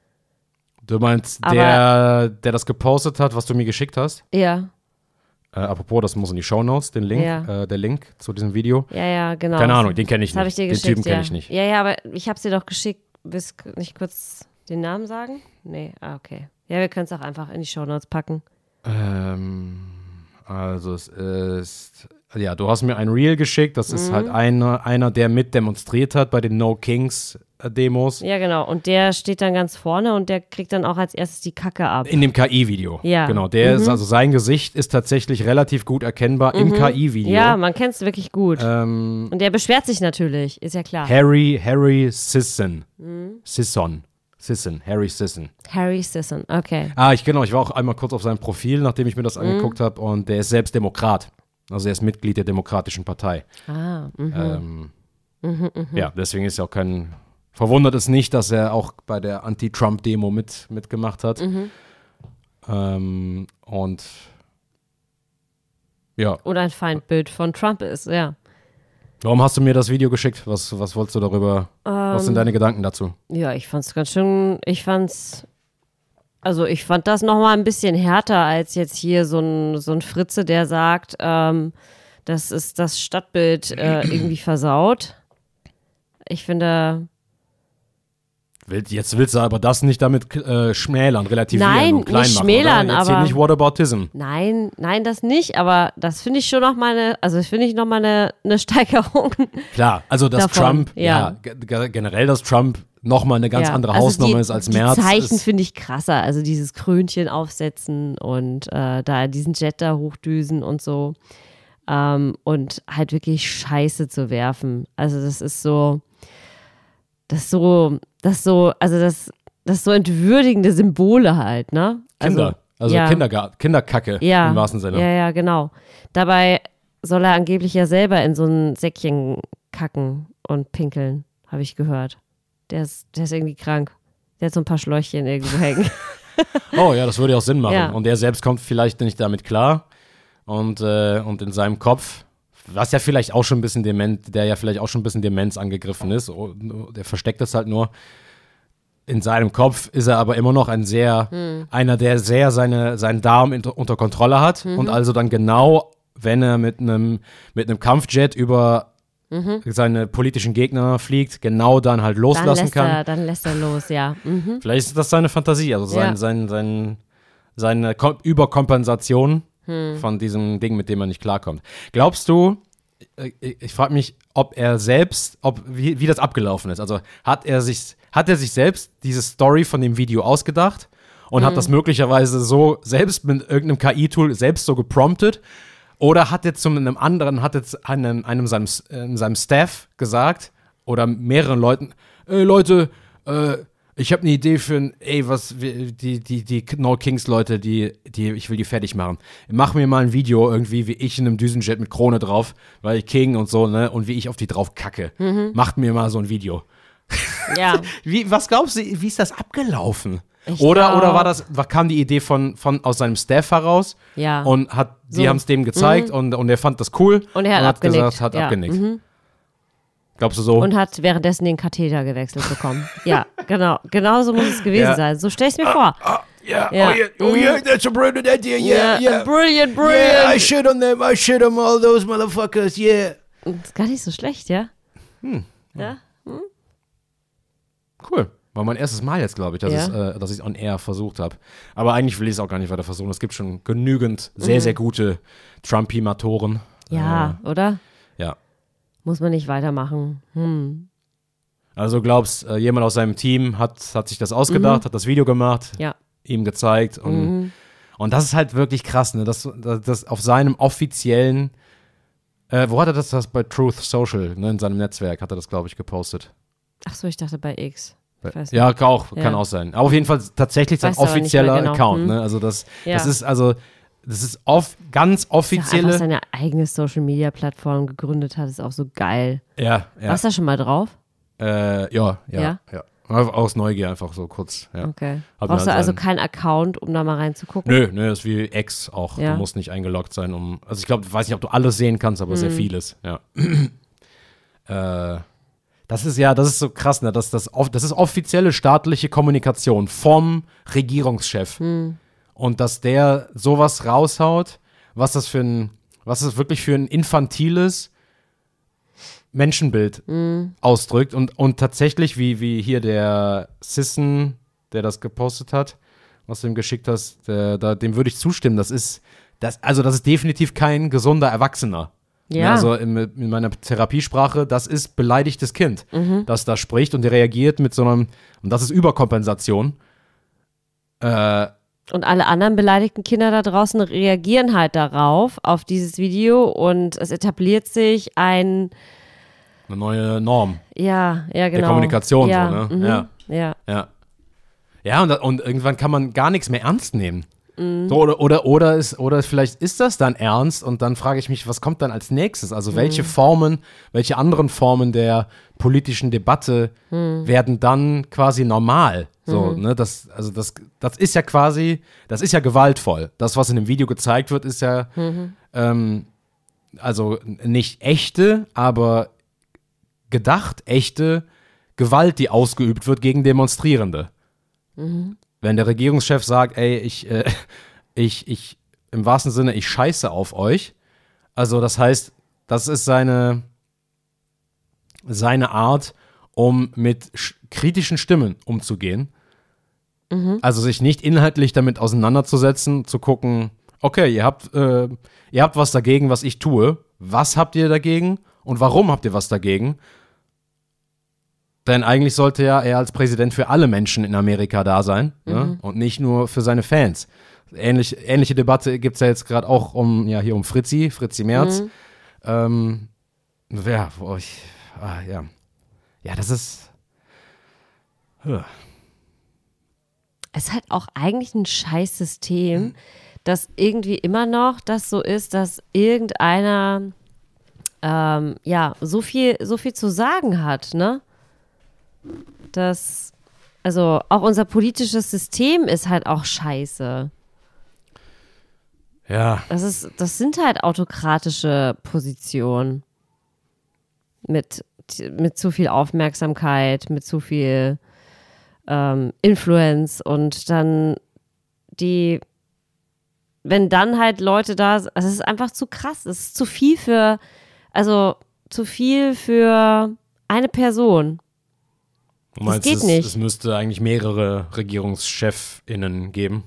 Du meinst, der, der das gepostet hat, was du mir geschickt hast? Ja. Äh, apropos, das muss in die Shownotes, den Link, ja. äh, der Link zu diesem Video. Ja, ja, genau. Keine Ahnung, den kenne ich das nicht. Ich dir den geschickt, Typen kenne ja. ich nicht. Ja, ja, aber ich habe es dir doch geschickt. Willst du nicht kurz den Namen sagen? Nee, ah, okay. Ja, wir können es auch einfach in die Shownotes packen. Ähm, also es ist, ja, du hast mir ein Reel geschickt, das ist mhm. halt einer, einer, der mit demonstriert hat bei den No Kings Demos. Ja, genau. Und der steht dann ganz vorne und der kriegt dann auch als erstes die Kacke ab. In dem K I-Video. Ja. Genau. Der mhm. ist, also sein Gesicht ist tatsächlich relativ gut erkennbar mhm. im K I-Video. Ja, man kennt es wirklich gut. Ähm, und der beschwert sich natürlich, ist ja klar. Harry, Harry Sisson. Mhm. Sisson. Sisson. Harry Sisson. Harry Sisson, okay. Ah, ich genau. Ich war auch einmal kurz auf seinem Profil, nachdem ich mir das mhm. angeguckt habe, und der ist selbst Demokrat. Also er ist Mitglied der Demokratischen Partei. Ah, mhm. Ähm, mhm, mh. Ja, deswegen ist ja auch kein Verwundert es nicht, dass er auch bei der Anti-Trump-Demo mit, mitgemacht hat. Mhm. Ähm, und ja. Oder ein Feindbild von Trump ist, ja. Warum hast du mir das Video geschickt? Was, was wolltest du darüber? Ähm, was sind deine Gedanken dazu? Ja, ich fand's ganz schön, ich fand's, also ich fand das nochmal ein bisschen härter als jetzt hier so ein, so ein Fritze, der sagt, ähm, das ist das Stadtbild äh, irgendwie versaut. Ich finde... Jetzt willst du aber das nicht damit äh, schmälern, relativieren nein, und klein nicht machen, schmälern, oder? Jetzt aber hier nicht Whataboutism. Nein, nein, das nicht, aber das finde ich schon nochmal eine, also finde ich nochmal eine, eine Steigerung. Klar, also dass davon, Trump, ja, ja, g- generell, dass Trump nochmal eine ganz ja. andere also Hausnummer die, ist als die Merz. Die Zeichen ist, finde ich krasser, also dieses Krönchen aufsetzen und äh, da diesen Jet da hochdüsen und so ähm, und halt wirklich Scheiße zu werfen. Also das ist so, das ist so, das ist so, also das, das ist so entwürdigende Symbole halt, ne? Also, Kinder, also ja. Kindergarten, Kinderkacke ja, im wahrsten Sinne. Ja, ja, genau. Dabei soll er angeblich ja selber in so ein Säckchen kacken und pinkeln, habe ich gehört. Der ist, der ist irgendwie krank. Der hat so ein paar Schläuchchen irgendwo hängen. Oh ja, das würde ja auch Sinn machen. Ja. Und er selbst kommt vielleicht nicht damit klar. Und, äh, und in seinem Kopf, was ja vielleicht auch schon ein bisschen dement, der ja vielleicht auch schon ein bisschen Demenz angegriffen ist, der versteckt das halt nur. In seinem Kopf ist er aber immer noch ein sehr, hm. einer, der sehr seine, seinen Darm inter, unter Kontrolle hat. Mhm. Und also dann genau, wenn er mit einem mit einem Kampfjet über Mhm. seine politischen Gegner fliegt, genau dann halt loslassen dann lässt kann. Er, dann lässt er los, ja. Mhm. Vielleicht ist das seine Fantasie, also sein, ja. sein, sein, seine Kom- Überkompensation hm. von diesem Ding, mit dem er nicht klarkommt. Glaubst du, ich, ich frage mich, ob er selbst, ob wie, wie das abgelaufen ist. Also hat er sich, hat er sich selbst diese Story von dem Video ausgedacht und hm. hat das möglicherweise so selbst mit irgendeinem K I-Tool selbst so gepromptet? Oder hat er zu einem anderen, hat jetzt einem, einem seinem, äh, seinem Staff gesagt oder mehreren Leuten, ey Leute, äh, ich habe eine Idee für ein, ey, was, die, die, die No Kings Leute, die, die, ich will die fertig machen. Mach mir mal ein Video irgendwie, wie ich in einem Düsenjet mit Krone drauf, weil ich King und so, ne, und wie ich auf die drauf kacke. Mhm. Macht mir mal so ein Video. Ja. wie, was glaubst du, wie ist das abgelaufen? Ich oder, oder war das, war, kam die Idee von, von aus seinem Staff heraus ja. und hat, die so. haben es dem gezeigt mhm. und, und er fand das cool und er hat, und hat abgenickt. gesagt, hat ja. abgenickt. Mhm. Glaubst du so? Und hat währenddessen den Katheter gewechselt bekommen. Ja, genau. Genau so muss es gewesen ja. sein. So stell ich es mir vor. Uh, uh, yeah. Yeah. Oh, yeah. Oh, yeah. That's a brilliant idea. Yeah, yeah. yeah. Brilliant, brilliant. Yeah, I shit on them. I shit on all those motherfuckers. Yeah. Das ist gar nicht so schlecht, ja? Hm. Ja? Hm? Cool. War mein erstes Mal jetzt, glaube ich, dass ja. äh, ich es on air versucht habe. Aber eigentlich will ich es auch gar nicht weiter versuchen. Es gibt schon genügend sehr, mhm. sehr gute Trumpimatoren. Ja, äh, oder? Ja. Muss man nicht weitermachen. Hm. Also glaubst, äh, jemand aus seinem Team hat, hat sich das ausgedacht, mhm. hat das Video gemacht, ja. ihm gezeigt. Und, mhm. und das ist halt wirklich krass, ne? Das, das, das auf seinem offiziellen, äh, wo hat er das, das bei Truth Social, ne? In seinem Netzwerk hat er das, glaube ich, gepostet. Ach so, ich dachte bei X. Ja, auch, kann ja. auch sein. Aber auf jeden Fall tatsächlich sein offizieller genau. Account. Hm. Ne? Also das, ja. das ist also, das ist off, ganz offizielle. Dass er seine eigene Social-Media-Plattform gegründet hat, ist auch so geil. Ja, ja. Warst du da schon mal drauf? Äh, ja, ja, ja, ja. Aus Neugier einfach so kurz. Ja. Okay. Hab Brauchst du also keinen Account, um da mal reinzugucken? Nö, nö, das ist wie X auch. Ja. Du musst nicht eingeloggt sein, um. Also ich glaube, ich weiß nicht, ob du alles sehen kannst, aber hm. sehr vieles. Ja. äh. Das ist ja, das ist so krass, ne? Das, das, das ist offizielle staatliche Kommunikation vom Regierungschef. Hm. Und dass der sowas raushaut, was das für ein, was das wirklich für ein infantiles Menschenbild hm. ausdrückt. Und, und tatsächlich, wie, wie hier der Sissen, der das gepostet hat, was du ihm geschickt hast, der, da, dem würde ich zustimmen. Das ist, das, also das ist definitiv kein gesunder Erwachsener. Ja. Also in, in meiner Therapiesprache, das ist beleidigtes Kind, mhm. das da spricht und der reagiert mit so einem, und das ist Überkompensation. Äh, und alle anderen beleidigten Kinder da draußen reagieren halt darauf, auf dieses Video und es etabliert sich ein eine neue Norm. Ja, ja, genau. Der Kommunikation, ja. so, ne? Mhm. Ja. Ja. Ja, ja und, und irgendwann kann man gar nichts mehr ernst nehmen. So, oder, oder, oder, ist, oder vielleicht ist das dann ernst und dann frage ich mich, was kommt dann als nächstes? Also welche mhm. Formen, welche anderen Formen der politischen Debatte mhm. werden dann quasi normal? So, mhm. ne, das, also das, das ist ja quasi, das ist ja gewaltvoll. Das, was in dem Video gezeigt wird, ist ja mhm. ähm, also nicht echte, aber gedacht echte Gewalt, die ausgeübt wird gegen Demonstrierende. Mhm. Wenn der Regierungschef sagt, ey, ich, äh, ich, ich, im wahrsten Sinne, ich scheiße auf euch. Also das heißt, das ist seine, seine Art, um mit sch- kritischen Stimmen umzugehen. Mhm. Also sich nicht inhaltlich damit auseinanderzusetzen, zu gucken, okay, ihr habt, äh, ihr habt was dagegen, was ich tue. Was habt ihr dagegen und warum habt ihr was dagegen? Denn eigentlich sollte ja er als Präsident für alle Menschen in Amerika da sein, mhm. ne? Und nicht nur für seine Fans. Ähnlich, ähnliche Debatte gibt es ja jetzt gerade auch um, ja, hier um Fritzi, Fritzi Merz. Mhm. Ähm, ja, wo ich, ah, ja. Ja, das ist. Huh. Es ist halt auch eigentlich ein scheiß System, dass irgendwie immer noch das so ist, dass irgendeiner ähm, ja so viel, so viel zu sagen hat, ne? Das, also auch unser politisches System ist halt auch scheiße. Ja. Das ist, das sind halt autokratische Positionen. Mit, mit zu viel Aufmerksamkeit, mit zu viel ähm, Influence und dann die, wenn dann halt Leute da, also es ist einfach zu krass, es ist zu viel für, also zu viel für eine Person. Du meinst, das geht es, nicht. Es müsste eigentlich mehrere RegierungschefInnen geben?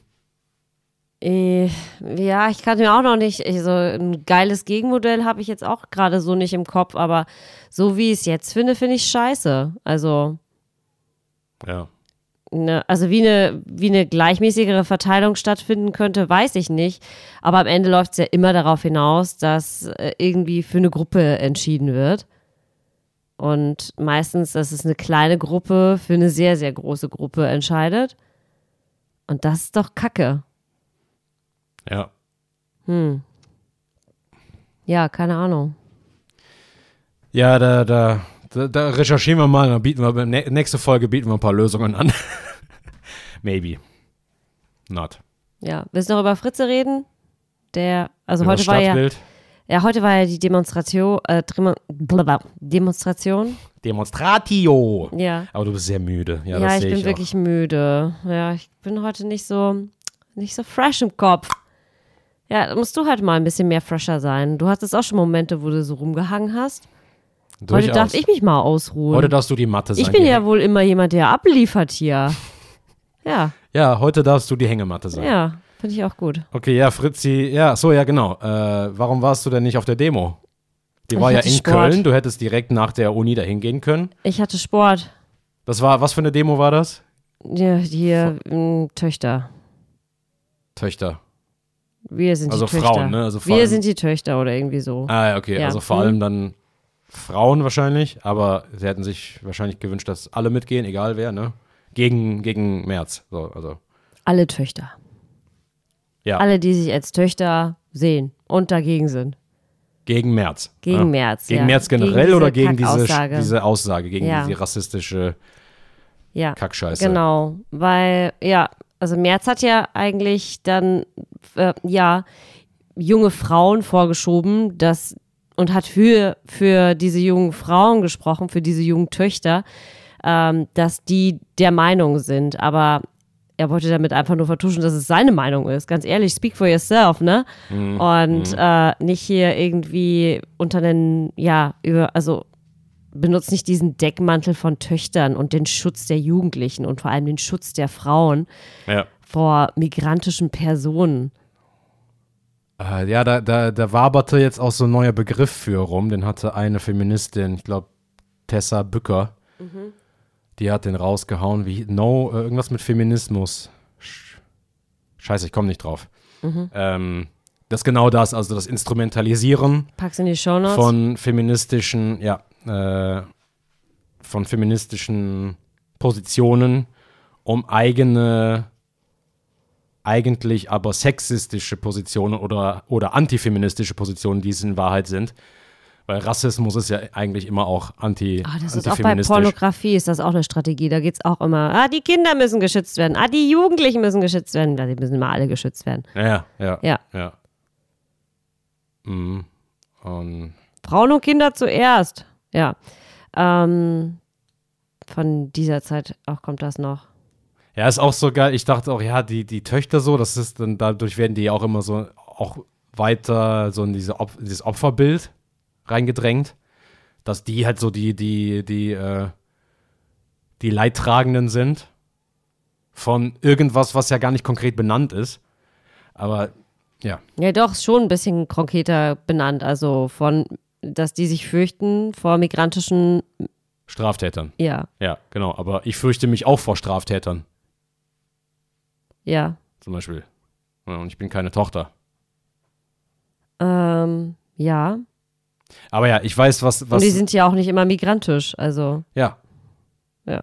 Ja, ich kann mir auch noch nicht, so ein geiles Gegenmodell habe ich jetzt auch gerade so nicht im Kopf, aber so wie ich es jetzt finde, finde ich scheiße. Also, ja. Ne, also wie eine, wie eine gleichmäßigere Verteilung stattfinden könnte, weiß ich nicht. Aber am Ende läuft es ja immer darauf hinaus, dass irgendwie für eine Gruppe entschieden wird. Und meistens, dass es eine kleine Gruppe für eine sehr, sehr große Gruppe entscheidet. Und das ist doch Kacke. Ja. Hm. Ja, keine Ahnung. Ja, da, da, da, da recherchieren wir mal, dann bieten wir, nächste Folge bieten wir ein paar Lösungen an. Maybe. Not. Ja, willst du noch über Fritze reden? Der, also Über heute das war ja, Stadtbild. ja, heute war ja die Demonstration, äh, Demo- Demonstration. Demonstratio. Ja. Aber du bist sehr müde. Ja, Ja, das ich sehe bin ich wirklich müde. Ja, ich bin heute nicht so, nicht so fresh im Kopf. Ja, da musst du halt mal ein bisschen mehr fresher sein. Du hattest auch schon Momente, wo du so rumgehangen hast. auch. Durchaus. Heute darf ich mich mal ausruhen. Heute darfst du die Matte sein. ich bin die ja wohl immer jemand, der abliefert hier. Ja, Ja, heute darfst du die Hängematte sein. ja, finde ich auch gut. Okay, ja, Fritzi, ja, so, ja, genau. Äh, warum warst du denn nicht auf der Demo? Die Ich war ja hatte in Sport. Köln, du hättest direkt nach der Uni dahin gehen können. Ich hatte Sport. Das war, was für eine Demo war das? Ja, hier m, Töchter. Töchter. Wir sind Also die Töchter. Frauen, ne? Also vor Wir allem- sind die Töchter oder irgendwie so. Ah, okay, Ja. also vor Hm. allem dann Frauen wahrscheinlich, aber sie hätten sich wahrscheinlich gewünscht, dass alle mitgehen, egal wer, ne? Gegen, gegen März. So, also, Alle Töchter. ja, Alle, die sich als Töchter sehen und dagegen sind. gegen März. Gegen ja. März, Gegen ja. März generell Gegen diese oder gegen diese, Kackaussage. diese Aussage, gegen Ja. diese rassistische Ja, Kackscheiße? genau. Weil, ja, also Merz hat ja eigentlich dann, äh, ja, junge Frauen vorgeschoben, dass, und hat für, für diese jungen Frauen gesprochen, für diese jungen Töchter, ähm, dass die der Meinung sind. Aber er wollte damit einfach nur vertuschen, dass es seine Meinung ist. Ganz ehrlich, speak for yourself, ne? Mhm. Und äh, nicht hier irgendwie unter den, ja, über, also benutzt nicht diesen Deckmantel von Töchtern und den Schutz der Jugendlichen und vor allem den Schutz der Frauen Ja. vor migrantischen Personen. Äh, ja, da, da, da waberte jetzt auch so ein neuer Begriff für rum. Den hatte eine Feministin, ich glaube Tessa Bücker, Mhm. die hat den rausgehauen, wie No, äh, irgendwas mit Feminismus. Sch- Scheiße, ich komme nicht drauf. Mhm. Ähm, das ist genau das, also das Instrumentalisieren Pack's in die Shownotes. von feministischen, ja, äh, von feministischen Positionen, um eigene, eigentlich aber sexistische Positionen oder, oder antifeministische Positionen, die es in Wahrheit sind. Weil Rassismus ist ja eigentlich immer auch anti, Ah, das ist auch bei antifeministisch. Pornografie ist das auch eine Strategie. Da geht's auch immer, ah, die Kinder müssen geschützt werden, ah, die Jugendlichen müssen geschützt werden. Ja, die müssen immer alle geschützt werden. Ja, ja, Ja. ja. Mhm. Und Frauen und Kinder zuerst. Ja. Ähm, von dieser Zeit auch kommt das noch. ja, ist auch so geil. Ich dachte auch, ja, die, die Töchter so, das ist dann, dadurch werden die auch immer so auch weiter so in diese Op- dieses Opferbild reingedrängt, dass die halt so die, die, die, äh, die Leidtragenden sind von irgendwas, was ja gar nicht konkret benannt ist. Aber ja, Ja, doch, schon ein bisschen konkreter benannt. Also von, dass die sich fürchten vor migrantischen Straftätern. Ja. Ja, genau. Aber ich fürchte mich auch vor Straftätern. Ja. Zum Beispiel. Ja, und ich bin keine Tochter. Ähm, ja. Aber ja, ich weiß, was... was Und die sind ja auch nicht immer migrantisch, also... Ja. Ja.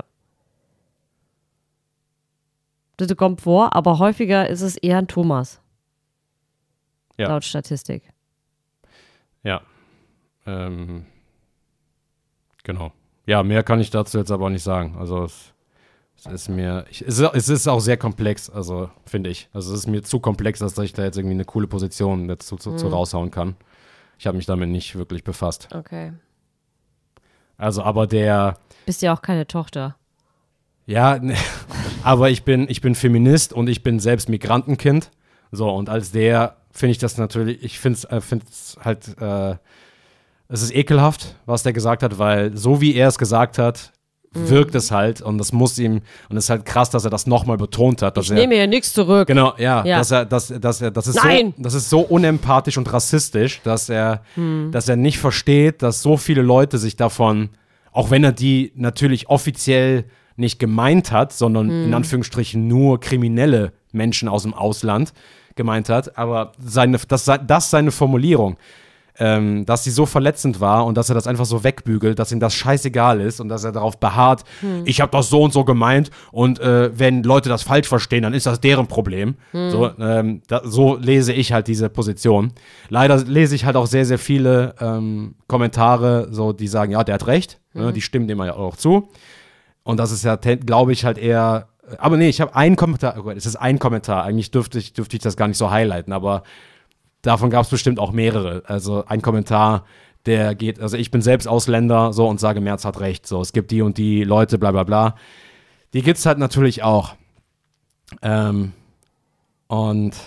Das kommt vor, aber häufiger ist es eher ein Thomas. Ja. Laut Statistik. Ja. Ähm, genau. Ja, mehr kann ich dazu jetzt aber auch nicht sagen. Also es, es ist mir, ich, es, ist, es ist auch sehr komplex, also finde ich. Also es ist mir zu komplex, als dass ich da jetzt irgendwie eine coole Position dazu zu, zu, zu raushauen kann. Ich habe mich damit nicht wirklich befasst. Okay. Also aber der... Bist ja auch keine Tochter. Ja, aber ich bin, ich bin Feminist und ich bin selbst Migrantenkind. So, und als der finde ich das natürlich, ich finde es äh, halt, äh, es ist ekelhaft, was der gesagt hat, weil so wie er es gesagt hat, mhm. wirkt es halt und das muss ihm, und es ist halt krass, dass er das nochmal betont hat. Dass ich er, nehme hier nichts zurück. Genau, ja, ja. dass er, dass, dass er, das ist Nein! so, das ist so unempathisch und rassistisch, dass er, mhm. dass er nicht versteht, dass so viele Leute sich davon, auch wenn er die natürlich offiziell nicht gemeint hat, sondern hm. in Anführungsstrichen nur kriminelle Menschen aus dem Ausland gemeint hat, aber seine, das, das seine Formulierung, ähm, dass sie so verletzend war und dass er das einfach so wegbügelt, dass ihm das scheißegal ist und dass er darauf beharrt, hm. ich habe das so und so gemeint und äh, wenn Leute das falsch verstehen, dann ist das deren Problem. Hm. So, ähm, da, so lese ich halt diese Position. Leider lese ich halt auch sehr, sehr viele ähm, Kommentare, so, die sagen, ja, der hat recht, hm. ne, die stimmen dem ja auch zu. Und das ist ja, glaube ich, halt eher, aber nee, ich habe einen Kommentar, oh Gott, es ist ein Kommentar, eigentlich dürfte ich, dürfte ich das gar nicht so highlighten, aber davon gab es bestimmt auch mehrere. Also ein Kommentar, der geht, also ich bin selbst Ausländer, so, und sage, Merz hat recht, so, es gibt die und die Leute, bla bla bla. Die gibt es halt natürlich auch. Ähm, und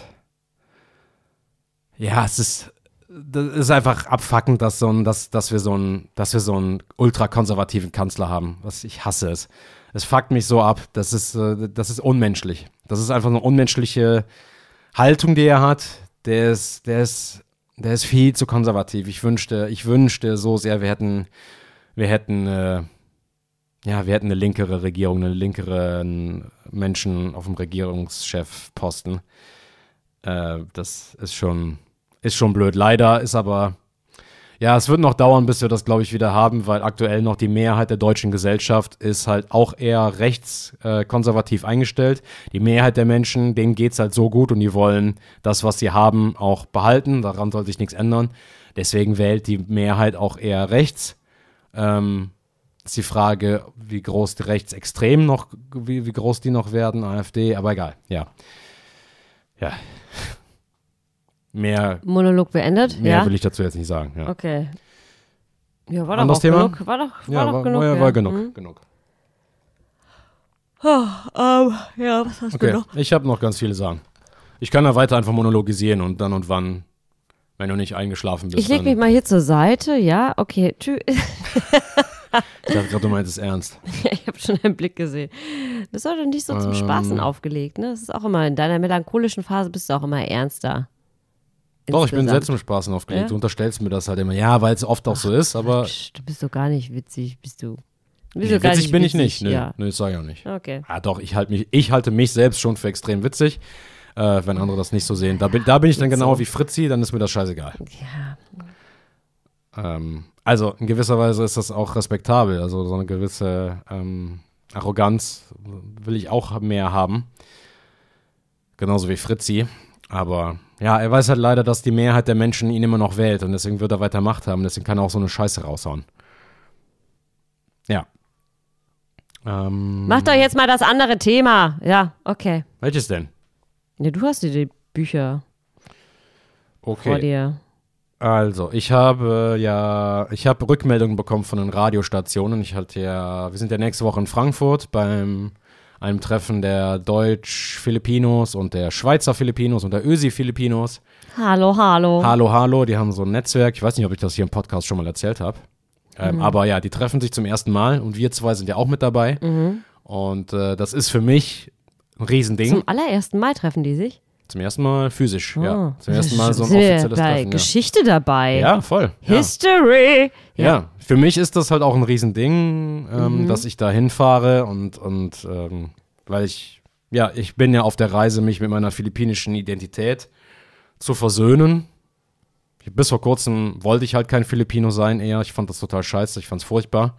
ja, es ist, das ist einfach abfuckend, dass, so ein, dass, dass, wir so ein, dass wir so einen ultrakonservativen Kanzler haben. Was, ich hasse es. Es fuckt mich so ab. Das ist, das ist unmenschlich. Das ist einfach eine unmenschliche Haltung, die er hat. Der ist, der ist, der ist viel zu konservativ. Ich wünschte, ich wünschte so sehr, wir hätten, wir hätten, äh, ja, wir hätten eine linkere Regierung, eine linkere Menschen auf dem Regierungschefposten. Äh, das ist schon Ist schon blöd. Leider ist aber, ja, es wird noch dauern, bis wir das, glaube ich, wieder haben, weil aktuell noch die Mehrheit der deutschen Gesellschaft ist halt auch eher rechtskonservativ äh, eingestellt. Die Mehrheit der Menschen, denen geht es halt so gut und die wollen das, was sie haben, auch behalten. Daran soll sich nichts ändern. Deswegen wählt die Mehrheit auch eher rechts. Ähm, ist die Frage, wie groß die Rechtsextremen noch, wie, wie groß die noch werden, AfD, aber egal, ja. Ja. Mehr, Monolog beendet? mehr ja? will ich dazu jetzt nicht sagen. Ja. Okay. Ja, war doch Anderes auch Thema? genug. War doch, war Ja, doch war, genug. war, ja. war genug. Mhm. genug. Oh, um, ja, was hast Okay, du noch? ich habe noch ganz viele Sachen. Ich kann da weiter einfach monologisieren und dann und wann, wenn du nicht eingeschlafen bist. Ich leg mich mal hier zur Seite, ja, okay, tschüss. Ich dachte gerade, du meinst es ernst. Ich habe schon einen Blick gesehen. Das ist doch nicht so zum Ähm. Spaßen aufgelegt, ne? Das ist auch immer, in deiner melancholischen Phase bist du auch immer ernster. Doch, ich bin Insgesamt. selbst zum Spaßen aufgelegt. Ja? Du unterstellst mir das halt immer. Ja, weil es oft auch so ist, aber Psch, du bist doch gar nicht witzig, bist du. Du bist nee, doch gar witzig nicht bin witzig. ich nicht. Nö, Ja. nö, das sage ich auch nicht. Okay. Ja, doch, ich, halt mich, ich halte mich selbst schon für extrem witzig, äh, wenn andere das nicht so sehen. Da bin, da bin ich dann Geht genau so. wie Fritzi, dann ist mir das scheißegal. Ja. Ähm, also in gewisser Weise ist das auch respektabel. Also so eine gewisse ähm, Arroganz will ich auch mehr haben. Genauso wie Fritzi. Aber ja, er weiß halt leider, dass die Mehrheit der Menschen ihn immer noch wählt und deswegen wird er weiter Macht haben. Deswegen kann er auch so eine Scheiße raushauen. Ja. Ähm, Mach doch jetzt mal das andere Thema. Ja, okay. Welches denn? Ja, du hast dir die Bücher Okay. vor dir. Also, ich habe ja, ich habe Rückmeldungen bekommen von den Radiostationen. Ich hatte ja, wir sind ja nächste Woche in Frankfurt beim einem Treffen der Deutsch-Filipinos und der Schweizer Filipinos und der Ösi-Filipinos. Hallo, hallo. Hallo, hallo, die haben so ein Netzwerk. Ich weiß nicht, ob ich das hier im Podcast schon mal erzählt habe. Ähm, Mhm. Aber ja, die treffen sich zum ersten Mal und wir zwei sind ja auch mit dabei. Mhm. Und äh, das ist für mich ein Riesending. Zum allerersten Mal treffen die sich? Zum ersten Mal physisch, Oh. ja. Zum ersten Mal so ein Sind wir offizielles bei Treffen. Geschichte dabei. Ja, ja voll. Ja. History. Ja. Für mich ist das halt auch ein Riesending, ähm, mhm. dass ich da hinfahre und, und ähm, weil ich, ja, ich bin ja auf der Reise, mich mit meiner philippinischen Identität zu versöhnen. Bis vor kurzem wollte ich halt kein Filipino sein eher. Ich fand das total scheiße, ich fand es furchtbar.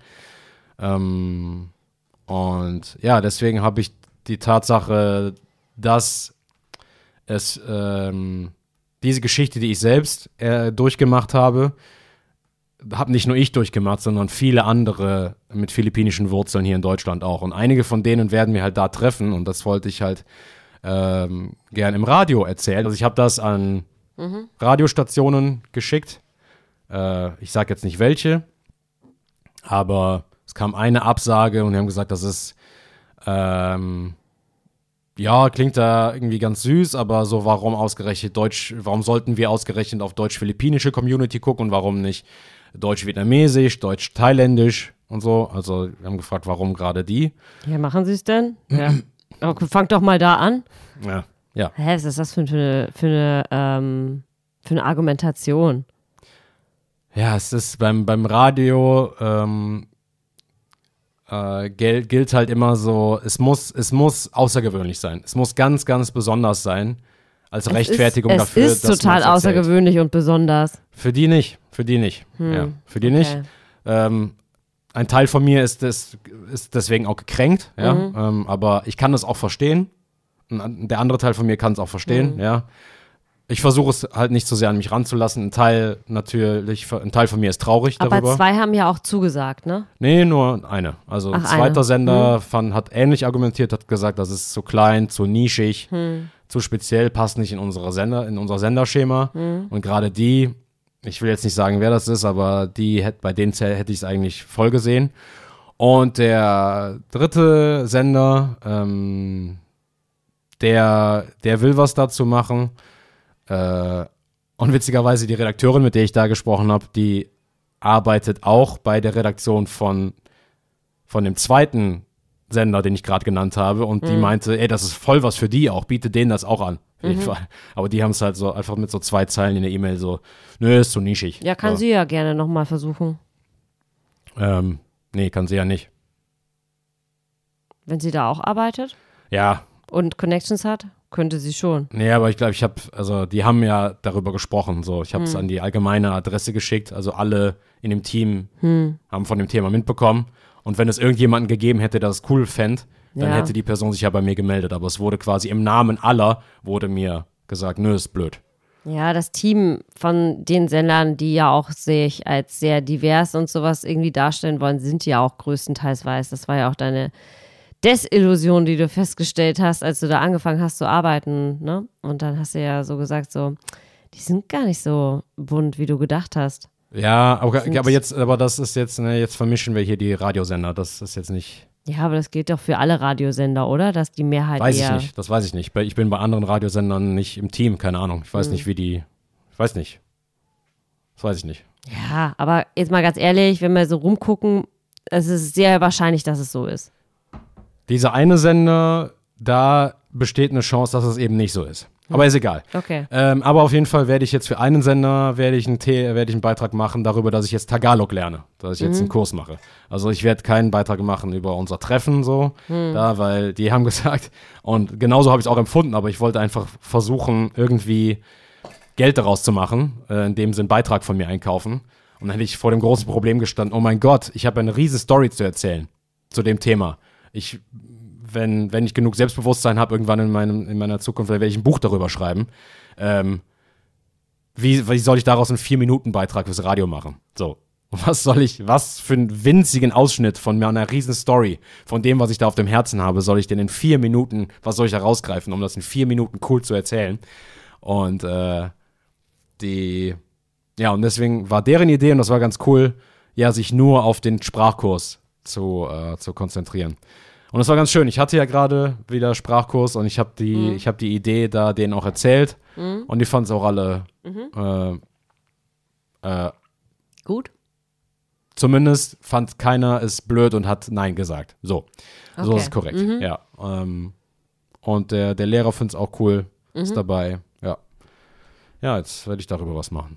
Ähm, und ja, deswegen habe ich die Tatsache, dass es ähm, diese Geschichte, die ich selbst äh, durchgemacht habe, habe nicht nur ich durchgemacht, sondern viele andere mit philippinischen Wurzeln hier in Deutschland auch. Und einige von denen werden wir halt da treffen und das wollte ich halt ähm, gern im Radio erzählen. Also ich habe das an mhm. Radiostationen geschickt. Äh, ich sage jetzt nicht welche, aber es kam eine Absage und die haben gesagt, das ist ähm, ja, klingt da irgendwie ganz süß, aber so warum ausgerechnet Deutsch, warum sollten wir ausgerechnet auf deutsch-philippinische Community gucken und warum nicht deutsch-vietnamesisch, deutsch-thailändisch und so. Also wir haben gefragt, warum gerade die. Ja, machen sie es denn? Ja. Oh, fang doch mal da an. Ja, ja. Hä, was ist das für eine, für eine, ähm, für eine Argumentation? Ja, es ist beim, beim Radio ähm, äh, gilt, gilt halt immer so, es muss, es muss außergewöhnlich sein. Es muss ganz, ganz besonders sein, als es Rechtfertigung ist, dafür, dass man es total erzählt. außergewöhnlich und besonders. Für die nicht, für die nicht. Hm, ja, für die okay. nicht. Ähm, ein Teil von mir ist, des, ist deswegen auch gekränkt, ja, Mhm. ähm, aber ich kann das auch verstehen. Und der andere Teil von mir kann es auch verstehen, Mhm. ja. Ich versuche es halt nicht so sehr an mich ranzulassen. Ein Teil natürlich, ein Teil von mir ist traurig Aber darüber. zwei haben ja auch zugesagt, ne? Nee, nur eine. Also ein Ach, zweiter eine. Sender Hm. fand, hat ähnlich argumentiert, hat gesagt, das ist zu klein, zu nischig, Hm. zu speziell, passt nicht in unsere Sender, in unser Senderschema. Hm. Und gerade die, ich will jetzt nicht sagen, wer das ist, aber die hätt, bei denen zäh- hätte ich es eigentlich voll gesehen. Und der dritte Sender, ähm, der, der will was dazu machen. Äh, und witzigerweise die Redakteurin, mit der ich da gesprochen habe, die arbeitet auch bei der Redaktion von, von dem zweiten Sender, den ich gerade genannt habe. Und die Mhm. meinte, ey, das ist voll was für die auch, biete denen das auch an. Auf jeden Mhm. Fall. Aber die haben es halt so einfach mit so zwei Zeilen in der E-Mail so, nö, ist zu nischig. Ja, kann so. sie ja gerne nochmal versuchen, Ähm, nee, kann sie ja nicht. wenn sie da auch arbeitet Ja, und Connections hat, könnte sie schon. nee, aber ich glaube, ich habe, also die haben ja darüber gesprochen, so. Ich habe es Hm. an die allgemeine Adresse geschickt, also alle in dem Team Hm. haben von dem Thema mitbekommen. Und wenn es irgendjemanden gegeben hätte, der es cool fände, dann Ja. hätte die Person sich ja bei mir gemeldet. Aber es wurde quasi im Namen aller, wurde mir gesagt, nö, ist blöd. Ja, das Team von den Sendern, die ja auch sich als sehr divers und sowas irgendwie darstellen wollen, sind ja auch größtenteils weiß. Das war ja auch deine Desillusion, die du festgestellt hast, als du da angefangen hast zu arbeiten, ne? Und dann hast du ja so gesagt, so, die sind gar nicht so bunt, wie du gedacht hast. Ja, aber, Sind- aber jetzt, aber das ist jetzt, ne, jetzt vermischen wir hier die Radiosender. Das ist jetzt nicht, Ja, aber das gilt doch für alle Radiosender, oder? Dass die Mehrheit weiß eher... ich nicht, das weiß ich nicht. Ich bin bei anderen Radiosendern nicht im Team, keine Ahnung. Ich weiß Hm. nicht, wie die, ich weiß nicht. Das weiß ich nicht. Ja, aber jetzt mal ganz ehrlich, wenn wir so rumgucken, es ist sehr wahrscheinlich, dass es so ist. Dieser eine Sender, da besteht eine Chance, dass es eben nicht so ist. Aber ist egal. Okay. Ähm, aber auf jeden Fall werde ich jetzt für einen Sender werde ich, einen The- werde ich einen Beitrag machen darüber, dass ich jetzt Tagalog lerne, dass ich jetzt einen Kurs mache. Also ich werde keinen Beitrag machen über unser Treffen so, da, weil die haben gesagt, und genauso habe ich es auch empfunden, aber ich wollte einfach versuchen, irgendwie Geld daraus zu machen, äh, indem sie einen Beitrag von mir einkaufen. Und dann hätte ich vor dem großen Problem gestanden, oh mein Gott, ich habe eine riesen Story zu erzählen zu dem Thema. Ich Wenn, wenn ich genug Selbstbewusstsein habe, irgendwann in, meinem, in meiner Zukunft, dann werde ich ein Buch darüber schreiben. Ähm, wie, wie soll ich daraus einen vier-Minuten-Beitrag fürs Radio machen? So. Und was soll ich, was für einen winzigen Ausschnitt von meiner riesen Story, von dem, was ich da auf dem Herzen habe, soll ich denn in vier Minuten, was soll ich da rausgreifen, um das in vier Minuten cool zu erzählen? Und äh, die, ja, und deswegen war deren Idee, und das war ganz cool, ja, sich nur auf den Sprachkurs zu, äh, zu konzentrieren. Und das war ganz schön. Ich hatte ja gerade wieder Sprachkurs und ich habe die, Mhm. ich habe die Idee da denen auch erzählt Mhm. und die fanden es auch alle Mhm. äh, äh, Gut. zumindest fand keiner es blöd und hat Nein gesagt. So, so Okay. ist es korrekt. Mhm. Ja. Ähm, und der, der Lehrer findet es auch cool. mhm. ist dabei. Ja. Ja, jetzt werde ich darüber was machen.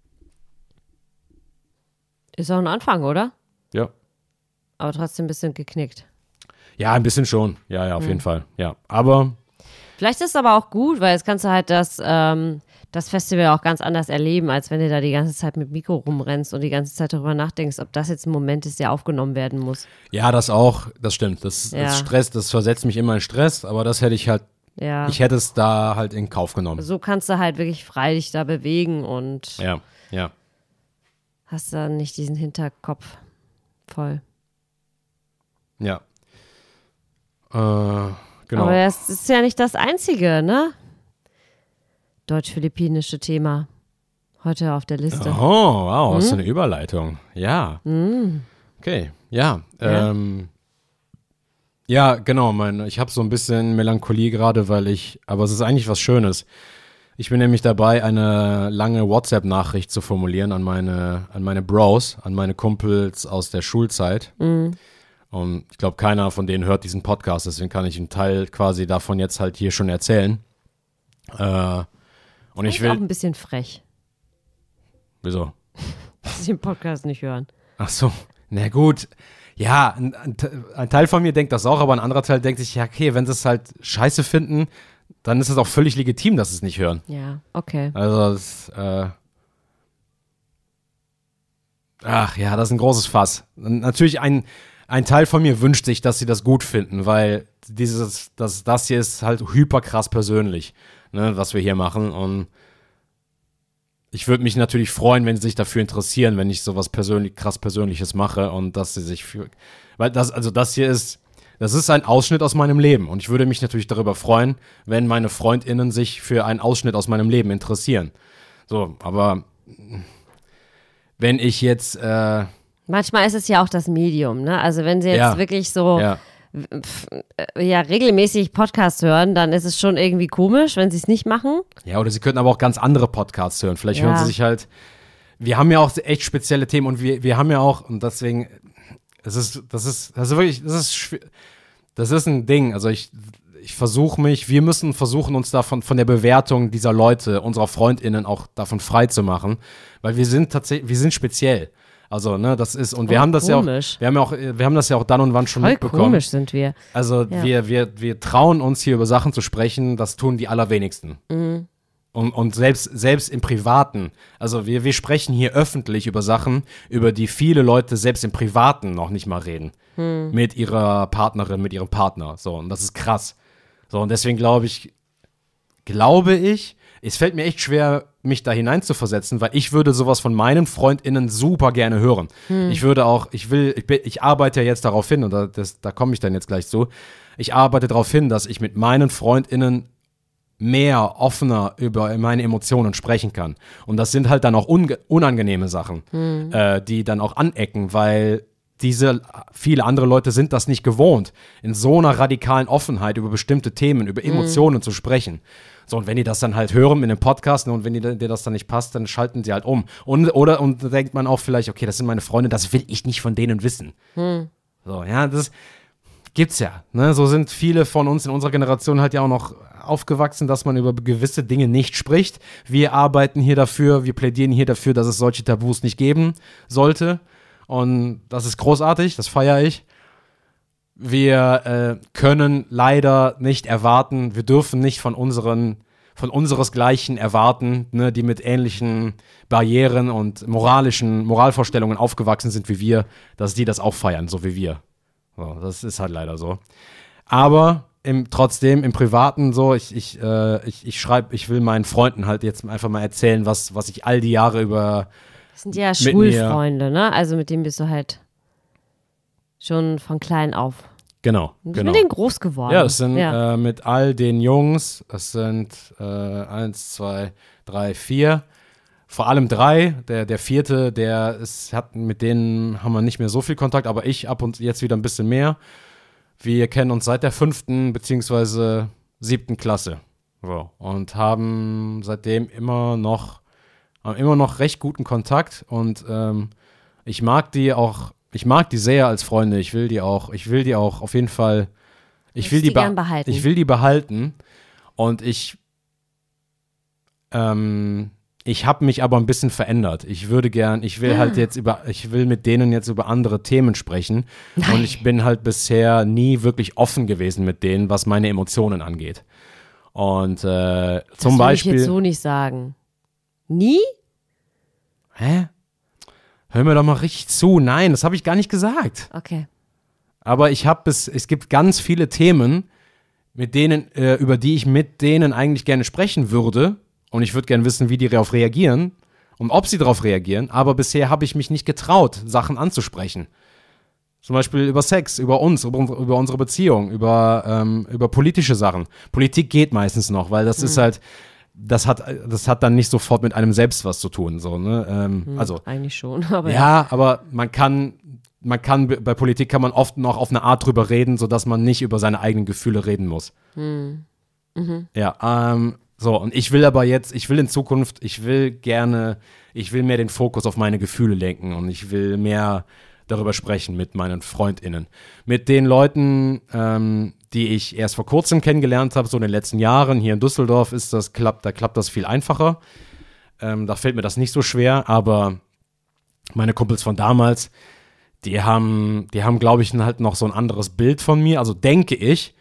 Ist auch ein Anfang, oder? Ja. Aber trotzdem ein bisschen geknickt. Ja, ein bisschen schon. Ja, ja, auf mhm. jeden Fall. Ja, aber vielleicht ist es aber auch gut, weil jetzt kannst du halt das, ähm, das Festival auch ganz anders erleben, als wenn du da die ganze Zeit mit Mikro rumrennst und die ganze Zeit darüber nachdenkst, ob das jetzt ein Moment ist, der aufgenommen werden muss. Ja, das auch, das stimmt. Das, ja. das Stress, das versetzt mich immer in Stress, aber das hätte ich halt, ja. ich hätte es da halt in Kauf genommen. So kannst du halt wirklich frei dich da bewegen und ja, ja. hast dann nicht diesen Hinterkopf voll. Ja. Äh, genau. Aber das ist ja nicht das einzige, ne? Deutsch-philippinische Thema heute auf der Liste. Oh, wow, was hm? für eine Überleitung. Ja. Hm. Okay, ja. Ja, ähm, ja genau. Mein, ich habe so ein bisschen Melancholie gerade, weil ich, aber es ist eigentlich was Schönes. Ich bin nämlich dabei, eine lange WhatsApp-Nachricht zu formulieren an meine, an meine Bros, an meine Kumpels aus der Schulzeit. Mhm. Und ich glaube, keiner von denen hört diesen Podcast, deswegen kann ich einen Teil quasi davon jetzt halt hier schon erzählen. Äh, und Das ich ist auch will. ein bisschen frech, Wieso? dass sie den Podcast nicht hören. Ach so, na gut. Ja, ein, ein, ein Teil von mir denkt das auch, aber ein anderer Teil denkt sich, ja, okay, wenn sie es halt scheiße finden, dann ist es auch völlig legitim, dass sie es nicht hören. Ja, okay. Also, das, äh, ach ja, das ist ein großes Fass. Und natürlich ein, ein Teil von mir wünscht sich, dass sie das gut finden, weil dieses, das, das hier ist halt hyperkrass persönlich, ne, was wir hier machen. Und ich würde mich natürlich freuen, wenn sie sich dafür interessieren, wenn ich sowas persönlich, krass Persönliches mache und dass sie sich für, weil das, also das hier ist, das ist ein Ausschnitt aus meinem Leben und ich würde mich natürlich darüber freuen, wenn meine FreundInnen sich für einen Ausschnitt aus meinem Leben interessieren. So, aber wenn ich jetzt, äh, Manchmal ist es ja auch das Medium, ne? Also wenn sie jetzt Ja. wirklich so ja, pf, äh, ja, regelmäßig Podcasts hören, dann ist es schon irgendwie komisch, wenn sie es nicht machen. ja, oder sie könnten aber auch ganz andere Podcasts hören. Vielleicht Ja. hören sie sich halt, wir haben ja auch echt spezielle Themen und wir, wir haben ja auch, und deswegen, es ist, das ist, das ist wirklich, das ist, schw- das ist ein Ding. Also ich, ich versuche mich, wir müssen versuchen, uns davon, von der Bewertung dieser Leute, unserer FreundInnen auch davon frei zu machen, weil wir sind tatsächlich, wir sind speziell. Also, ne, das ist, und wir Oh, haben das komisch. ja auch, wir haben ja auch, wir haben das ja auch dann und wann schon Voll mitbekommen. komisch sind wir. Also Ja. wir, wir, wir trauen uns hier über Sachen zu sprechen, das tun die allerwenigsten. Mhm. Und, und selbst, selbst im Privaten, also wir, wir sprechen hier öffentlich über Sachen, über die viele Leute selbst im Privaten noch nicht mal reden. Hm. Mit ihrer Partnerin, mit ihrem Partner. So, und das ist krass. So, und deswegen glaube ich, glaube ich, es fällt mir echt schwer, mich da hineinzuversetzen, weil ich würde sowas von meinen FreundInnen super gerne hören. Hm. Ich würde auch, ich will, ich, bin, ich arbeite ja jetzt darauf hin, und da, das, da komme ich dann jetzt gleich zu, ich arbeite darauf hin, dass ich mit meinen FreundInnen mehr offener über meine Emotionen sprechen kann. Und das sind halt dann auch unge- unangenehme Sachen, Hm. äh, die dann auch anecken, weil diese, viele andere Leute sind das nicht gewohnt, in so einer radikalen Offenheit über bestimmte Themen, über Emotionen zu sprechen. So, und wenn die das dann halt hören in dem Podcast, und wenn die, dir das dann nicht passt, dann schalten sie halt um. Und, oder, und da denkt man auch vielleicht, okay, das sind meine Freunde, das will ich nicht von denen wissen. Hm. So, ja, das gibt's ja. Ne? So sind viele von uns in unserer Generation halt ja auch noch aufgewachsen, dass man über gewisse Dinge nicht spricht. Wir arbeiten hier dafür, wir plädieren hier dafür, dass es solche Tabus nicht geben sollte. Und das ist großartig, das feiere ich. Wir äh, können leider nicht erwarten, wir dürfen nicht von unseren, von unseresgleichen erwarten, ne, die mit ähnlichen Barrieren und moralischen Moralvorstellungen aufgewachsen sind wie wir, dass die das auch feiern, so wie wir. So, das ist halt leider so. Aber im, trotzdem im Privaten so, ich, ich, äh, ich, ich schreibe, ich will meinen Freunden halt jetzt einfach mal erzählen, was, was ich all die Jahre über. Das sind ja Mit Schulfreunde, ne? Also mit denen bist du halt schon von klein auf. Genau, Du bist genau. mit denen groß geworden. Ja, das sind Ja. Äh, mit all den Jungs, das sind äh, eins, zwei, drei, vier. Vor allem drei. Der, der vierte, der ist, hat, mit denen haben wir nicht mehr so viel Kontakt, aber ich ab und jetzt wieder ein bisschen mehr. Wir kennen uns seit der fünften beziehungsweise siebten Klasse. So, und haben seitdem immer noch, haben immer noch recht guten Kontakt und ähm, ich mag die auch, ich mag die sehr als Freunde. Ich will die auch, ich will die auch auf jeden Fall, ich Willst will die, die gern be- behalten? ich will die behalten und ich ähm, ich habe mich aber ein bisschen verändert. Ich würde gern, ich will halt jetzt über, ich will mit denen jetzt über andere Themen sprechen. Nein. Und ich bin halt bisher nie wirklich offen gewesen mit denen, was meine Emotionen angeht. Und äh, zum das Beispiel. Das würde ich jetzt so nicht sagen. Nie? Hä? Hör mir doch mal richtig zu. Nein, das habe ich gar nicht gesagt. Okay. Aber ich habe es, es gibt ganz viele Themen, mit denen, äh, über die ich mit denen eigentlich gerne sprechen würde. Und ich würde gerne wissen, wie die darauf reagieren und ob sie darauf reagieren. Aber bisher habe ich mich nicht getraut, Sachen anzusprechen. Zum Beispiel über Sex, über uns, über, über unsere Beziehung, über, ähm, über politische Sachen. Politik geht meistens noch, weil das mhm. ist halt, das hat, das hat dann nicht sofort mit einem selbst was zu tun. So, ne? ähm, mhm, also, eigentlich schon. Aber ja, ja, aber man kann, man kann, bei Politik kann man oft noch auf eine Art drüber reden, sodass man nicht über seine eigenen Gefühle reden muss. Mhm. Mhm. Ja, ähm, so, und ich will aber jetzt, ich will in Zukunft, ich will gerne, ich will mehr den Fokus auf meine Gefühle lenken und ich will mehr darüber sprechen mit meinen FreundInnen. Mit den Leuten, ähm, die ich erst vor kurzem kennengelernt habe, so in den letzten Jahren, hier in Düsseldorf ist das, klappt, da klappt das viel einfacher. Ähm, da fällt mir das nicht so schwer, aber meine Kumpels von damals, die haben, die haben, glaube ich, halt noch so ein anderes Bild von mir, also denke ich.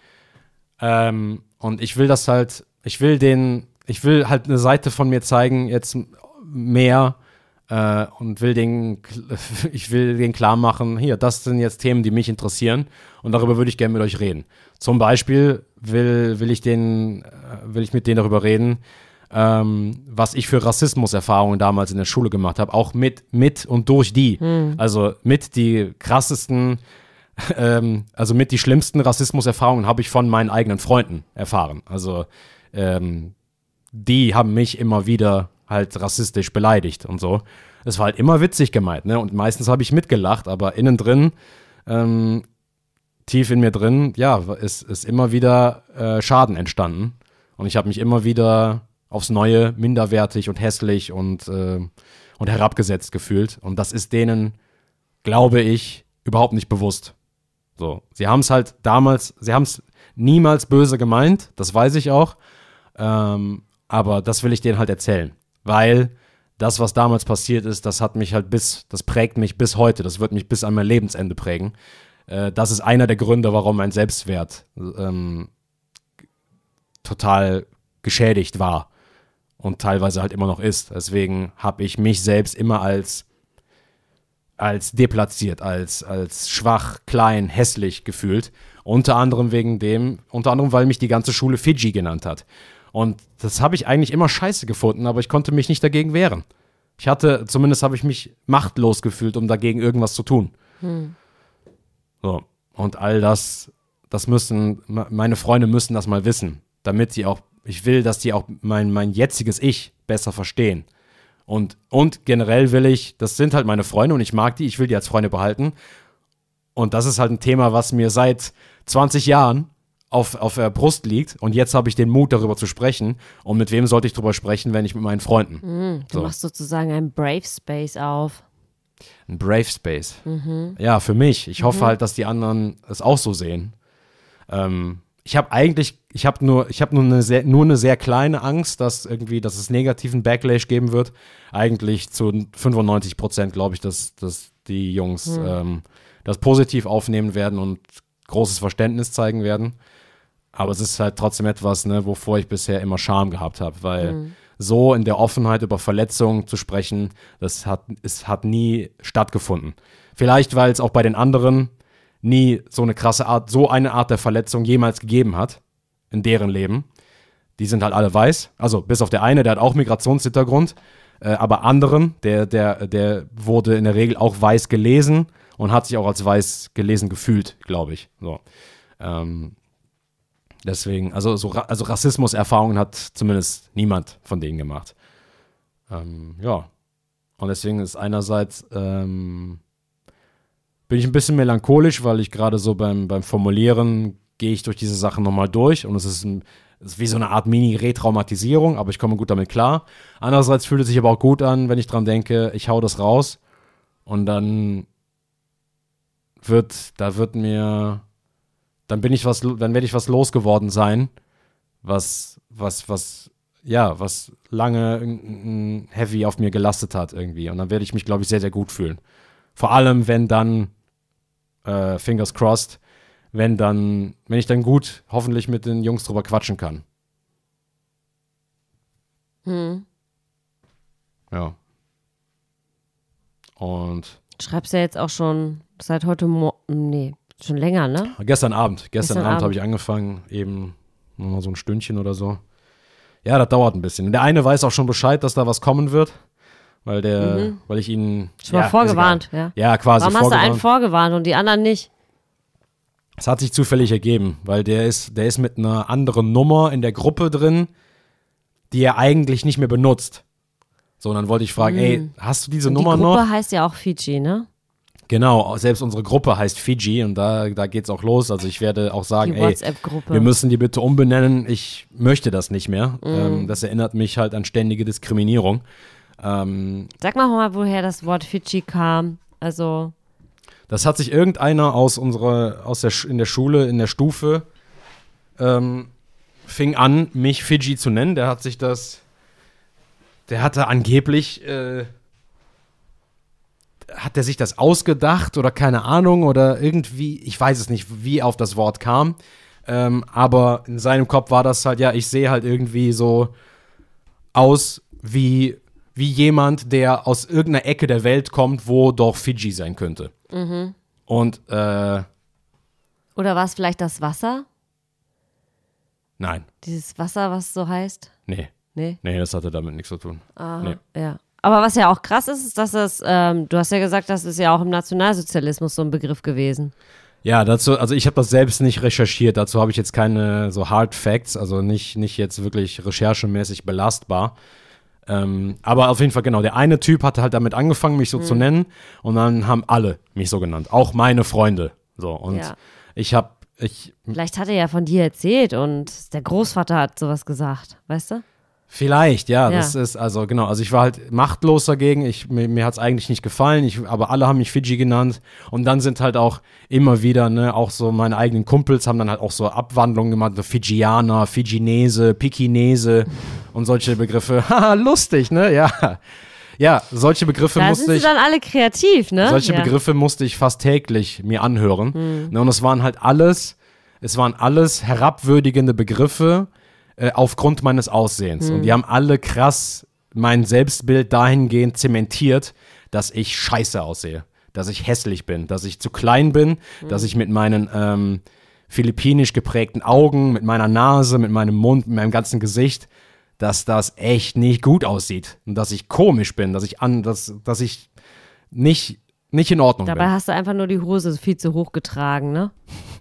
Ähm, und ich will das halt, ich will den, ich will halt eine Seite von mir zeigen, jetzt mehr äh, und will den, ich will den klar machen, hier, das sind jetzt Themen, die mich interessieren und darüber würde ich gerne mit euch reden. Zum Beispiel will, will ich den, will ich mit denen darüber reden, ähm, was ich für Rassismuserfahrungen damals in der Schule gemacht habe, auch mit, mit und durch die. Hm. Also mit die krassesten, ähm, also mit die schlimmsten Rassismuserfahrungen habe ich von meinen eigenen Freunden erfahren. Also ähm, die haben mich immer wieder halt rassistisch beleidigt und so. Es war halt immer witzig gemeint, ne? Und meistens habe ich mitgelacht, aber innen drin, ähm, tief in mir drin, ja, ist, ist immer wieder äh, Schaden entstanden. Und ich habe mich immer wieder aufs Neue minderwertig und hässlich und, äh, und herabgesetzt gefühlt. Und das ist denen, glaube ich, überhaupt nicht bewusst. So, sie haben es halt damals, sie haben es niemals böse gemeint, das weiß ich auch. Ähm, aber das will ich denen halt erzählen. Weil das, was damals passiert ist, das hat mich halt bis, das prägt mich bis heute, das wird mich bis an mein Lebensende prägen. Äh, das ist einer der Gründe, warum mein Selbstwert ähm, total geschädigt war und teilweise halt immer noch ist. Deswegen habe ich mich selbst immer als, als deplatziert, als, als schwach, klein, hässlich gefühlt. Unter anderem wegen dem, unter anderem, weil mich die ganze Schule Fidschi genannt hat. Und das habe ich eigentlich immer scheiße gefunden, aber ich konnte mich nicht dagegen wehren. Ich hatte, zumindest habe ich mich machtlos gefühlt, um dagegen irgendwas zu tun. Hm. So, und all das, das müssen, meine Freunde müssen das mal wissen, damit sie auch, ich will, dass die auch mein, mein jetziges Ich besser verstehen. Und, und generell will ich, das sind halt meine Freunde und ich mag die, ich will die als Freunde behalten. Und das ist halt ein Thema, was mir seit zwanzig Jahren auf, auf der Brust liegt und jetzt habe ich den Mut, darüber zu sprechen. Und mit wem sollte ich darüber sprechen, wenn nicht mit meinen Freunden? Mm, du so. machst sozusagen einen Brave Space auf. Ein Brave Space. Mhm. Ja, für mich. Ich mhm. hoffe halt, dass die anderen es auch so sehen. Ähm, ich habe eigentlich, ich habe nur, ich habe nur eine sehr, nur eine sehr kleine Angst, dass irgendwie, dass es negativen Backlash geben wird. Eigentlich zu fünfundneunzig Prozent glaube ich, dass, dass die Jungs mhm. ähm, das positiv aufnehmen werden und großes Verständnis zeigen werden. Aber es ist halt trotzdem etwas, ne, wovor ich bisher immer Scham gehabt habe, weil mhm. so in der Offenheit über Verletzungen zu sprechen, das hat, es hat nie stattgefunden. Vielleicht, weil es auch bei den anderen nie so eine krasse Art, so eine Art der Verletzung jemals gegeben hat in deren Leben. Die sind halt alle weiß, also bis auf der eine, der hat auch Migrationshintergrund, äh, aber anderen, der, der, der wurde in der Regel auch weiß gelesen und hat sich auch als weiß gelesen gefühlt, glaube ich. So. Ähm, deswegen, also, so, also Rassismuserfahrungen hat zumindest niemand von denen gemacht. Ähm, ja. Und deswegen ist einerseits ähm, bin ich ein bisschen melancholisch, weil ich gerade so beim, beim Formulieren gehe ich durch diese Sachen nochmal durch und es ist, ein, es ist wie so eine Art Mini-Retraumatisierung, aber ich komme gut damit klar. Andererseits fühlt es sich aber auch gut an, wenn ich dran denke, ich hau das raus und dann wird, da wird mir, dann bin ich was, dann werde ich was losgeworden sein, was, was, was, ja, was lange ein Heavy auf mir gelastet hat irgendwie. Und dann werde ich mich, glaube ich, sehr, sehr gut fühlen. Vor allem, wenn dann, äh, fingers crossed, wenn dann, wenn ich dann gut hoffentlich mit den Jungs drüber quatschen kann. Hm. Ja. Und Schreibst ja jetzt auch schon seit heute Morgen, nee, schon länger, ne? gestern Abend, gestern, Gestern Abend Abend. habe ich angefangen, eben nochmal so ein Stündchen oder so. Ja, das dauert ein bisschen. Der eine weiß auch schon Bescheid, dass da was kommen wird, weil der, Mhm. weil ich ihn Schon mal ja, vorgewarnt, ist egal. ja. Ja, quasi Warum hast du einen vorgewarnt. vorgewarnt und die anderen nicht? Es hat sich zufällig ergeben, weil der ist, der ist mit einer anderen Nummer in der Gruppe drin, die er eigentlich nicht mehr benutzt. So, und dann wollte ich fragen, ey, hast du diese Und Nummer die Gruppe noch? heißt ja auch Fiji, ne? Genau, selbst unsere Gruppe heißt Fiji und da, da geht's auch los. Also ich werde auch sagen, Die ey, WhatsApp-Gruppe. wir müssen die bitte umbenennen. Ich möchte das nicht mehr. Ähm, das erinnert mich halt an ständige Diskriminierung. Ähm, Sag mal mal, woher das Wort Fiji kam. Also, das hat sich irgendeiner aus unserer, aus der, Sch- in der Schule, in der Stufe, ähm, fing an, mich Fiji zu nennen. Der hat sich das, der hatte angeblich, äh, hat er sich das ausgedacht oder keine Ahnung oder irgendwie, ich weiß es nicht, wie er auf das Wort kam. Ähm, aber in seinem Kopf war das halt, ja, ich sehe halt irgendwie so aus wie, wie jemand, der aus irgendeiner Ecke der Welt kommt, wo doch Fiji sein könnte. mhm. Und, äh, Oder war es vielleicht das Wasser? nein, Dieses Wasser, was so heißt? nee, Nee? nee, das hatte damit nichts zu tun. Aha, Nee. ja. Aber was ja auch krass ist, ist, dass das, ähm, du hast ja gesagt, das ist ja auch im Nationalsozialismus so ein Begriff gewesen. Ja, dazu, also ich habe das selbst nicht recherchiert, dazu habe ich jetzt keine so Hard Facts, also nicht, nicht jetzt wirklich recherchemäßig belastbar. Ähm, aber auf jeden Fall, genau, der eine Typ hatte halt damit angefangen, mich so zu nennen und dann haben alle mich so genannt, auch meine Freunde. So, und Ja. ich habe, ich, Vielleicht hat er ja von dir erzählt und der Großvater hat sowas gesagt, weißt du? vielleicht, ja, Ja. das ist, also genau, also ich war halt machtlos dagegen, ich, mir, mir hat es eigentlich nicht gefallen, ich, aber alle haben mich Fiji genannt und dann sind halt auch immer wieder, ne, auch so meine eigenen Kumpels haben dann halt auch so Abwandlungen gemacht, so Fijianer, Fijinese, Pikinese und solche Begriffe, haha, lustig, ne, ja, ja, solche Begriffe Da musste sind sie ich, dann alle kreativ, ne? solche ja. Begriffe musste ich fast täglich mir anhören, Mhm. ne, und es waren halt alles, es waren alles herabwürdigende Begriffe, äh, aufgrund meines Aussehens. Und die haben alle krass mein Selbstbild dahingehend zementiert, dass ich scheiße aussehe, dass ich hässlich bin, dass ich zu klein bin, dass ich mit meinen ähm, philippinisch geprägten Augen, mit meiner Nase, mit meinem Mund, mit meinem ganzen Gesicht, dass das echt nicht gut aussieht und dass ich komisch bin, dass ich an, dass, dass ich nicht, nicht in Ordnung Dabei bin. hast du einfach nur die Hose viel zu hoch getragen, ne?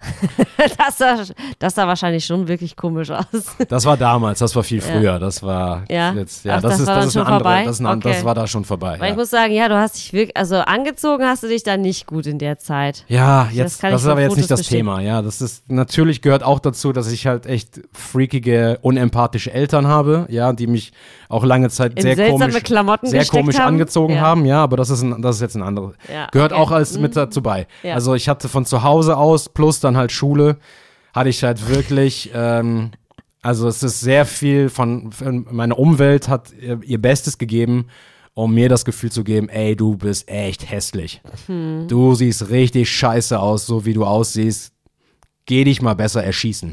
das, sah, das sah wahrscheinlich schon wirklich komisch aus. Das war damals, das war viel früher, das war Ja? jetzt, ja, Ach, das, das ist, war das dann ist schon eine andere, vorbei? das, ist eine, Okay. das war da schon vorbei. Weil Ja. ich muss sagen, ja, du hast dich wirklich, also angezogen hast du dich dann nicht gut in der Zeit. Ja, jetzt, das, kann ich ist von aber jetzt Fotos nicht das bestätigen. Thema. Ja, das ist, natürlich gehört auch dazu, dass ich halt echt freakige, unempathische Eltern habe, ja, die mich auch lange Zeit In sehr seltsame komisch, Klamotten sehr gesteckt komisch haben. angezogen Ja. haben, ja, aber das ist, ein, das ist jetzt ein anderes. Ja, Gehört okay. auch als Mhm. mit dazu bei. Ja. Also ich hatte von zu Hause aus plus dann halt Schule, hatte ich halt wirklich, ähm, also es ist sehr viel von, von meine Umwelt hat ihr, ihr Bestes gegeben, um mir das Gefühl zu geben, ey, du bist echt hässlich. Hm. Du siehst richtig scheiße aus, so wie du aussiehst. Geh dich mal besser erschießen.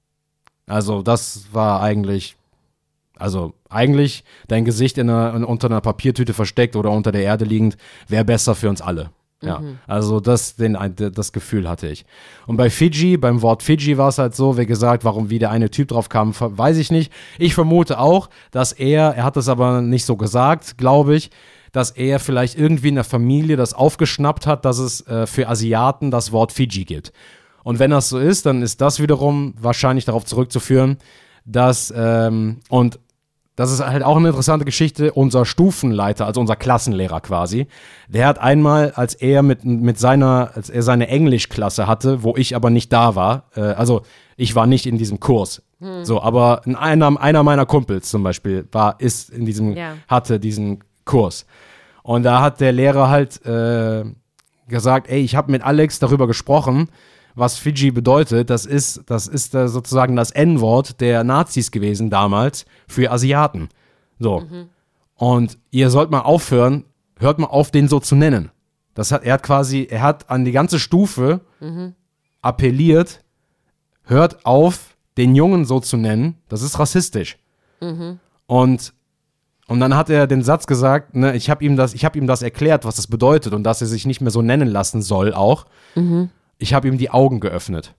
Also das war eigentlich, also eigentlich dein Gesicht in einer, in, unter einer Papiertüte versteckt oder unter der Erde liegend, wäre besser für uns alle. Ja, also das, den, das Gefühl hatte ich. Und bei Fiji, beim Wort Fiji war es halt so, wie gesagt, warum wie der eine Typ drauf kam, weiß ich nicht. Ich vermute auch, dass er, er hat es aber nicht so gesagt, glaube ich, dass er vielleicht irgendwie in der Familie das aufgeschnappt hat, dass es äh, für Asiaten das Wort Fiji gibt. Und wenn das so ist, dann ist das wiederum wahrscheinlich darauf zurückzuführen, dass, ähm, und das ist halt auch eine interessante Geschichte, unser Stufenleiter, also unser Klassenlehrer quasi, der hat einmal, als er mit, mit seiner, als er seine Englischklasse hatte, wo ich aber nicht da war, äh, also ich war nicht in diesem Kurs, so, aber einer, einer meiner Kumpels zum Beispiel war, ist in diesem, Ja. hatte diesen Kurs. Und da hat der Lehrer halt äh, gesagt, ey, ich habe mit Alex darüber gesprochen, was Fidschi bedeutet, das ist, das ist äh, sozusagen das En-Wort der Nazis gewesen damals für Asiaten. So. Mhm. Und ihr sollt mal aufhören, hört mal auf, den so zu nennen. Das hat, er hat quasi, er hat an die ganze Stufe mhm. appelliert, hört auf, den Jungen so zu nennen, das ist rassistisch. Mhm. Und, und dann hat er den Satz gesagt, ne, ich habe ihm das, ich habe ihm das erklärt, was das bedeutet und dass er sich nicht mehr so nennen lassen soll auch. Mhm. Ich habe ihm die Augen geöffnet.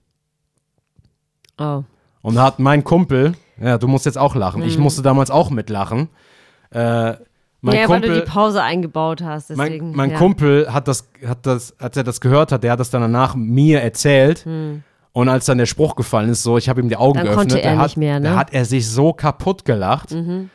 Oh. Und da hat mein Kumpel, ja, du musst jetzt auch lachen, mhm. ich musste damals auch mitlachen. Äh, mein ja, Kumpel, weil du die Pause eingebaut hast. Deswegen, mein mein ja. Kumpel hat das, hat das, als er das gehört hat, der hat das dann danach mir erzählt. Mhm. Und als dann der Spruch gefallen ist, so, ich habe ihm die Augen dann geöffnet, konnte er da hat, nicht mehr, ne? da hat er sich so kaputt gelacht. Mhm.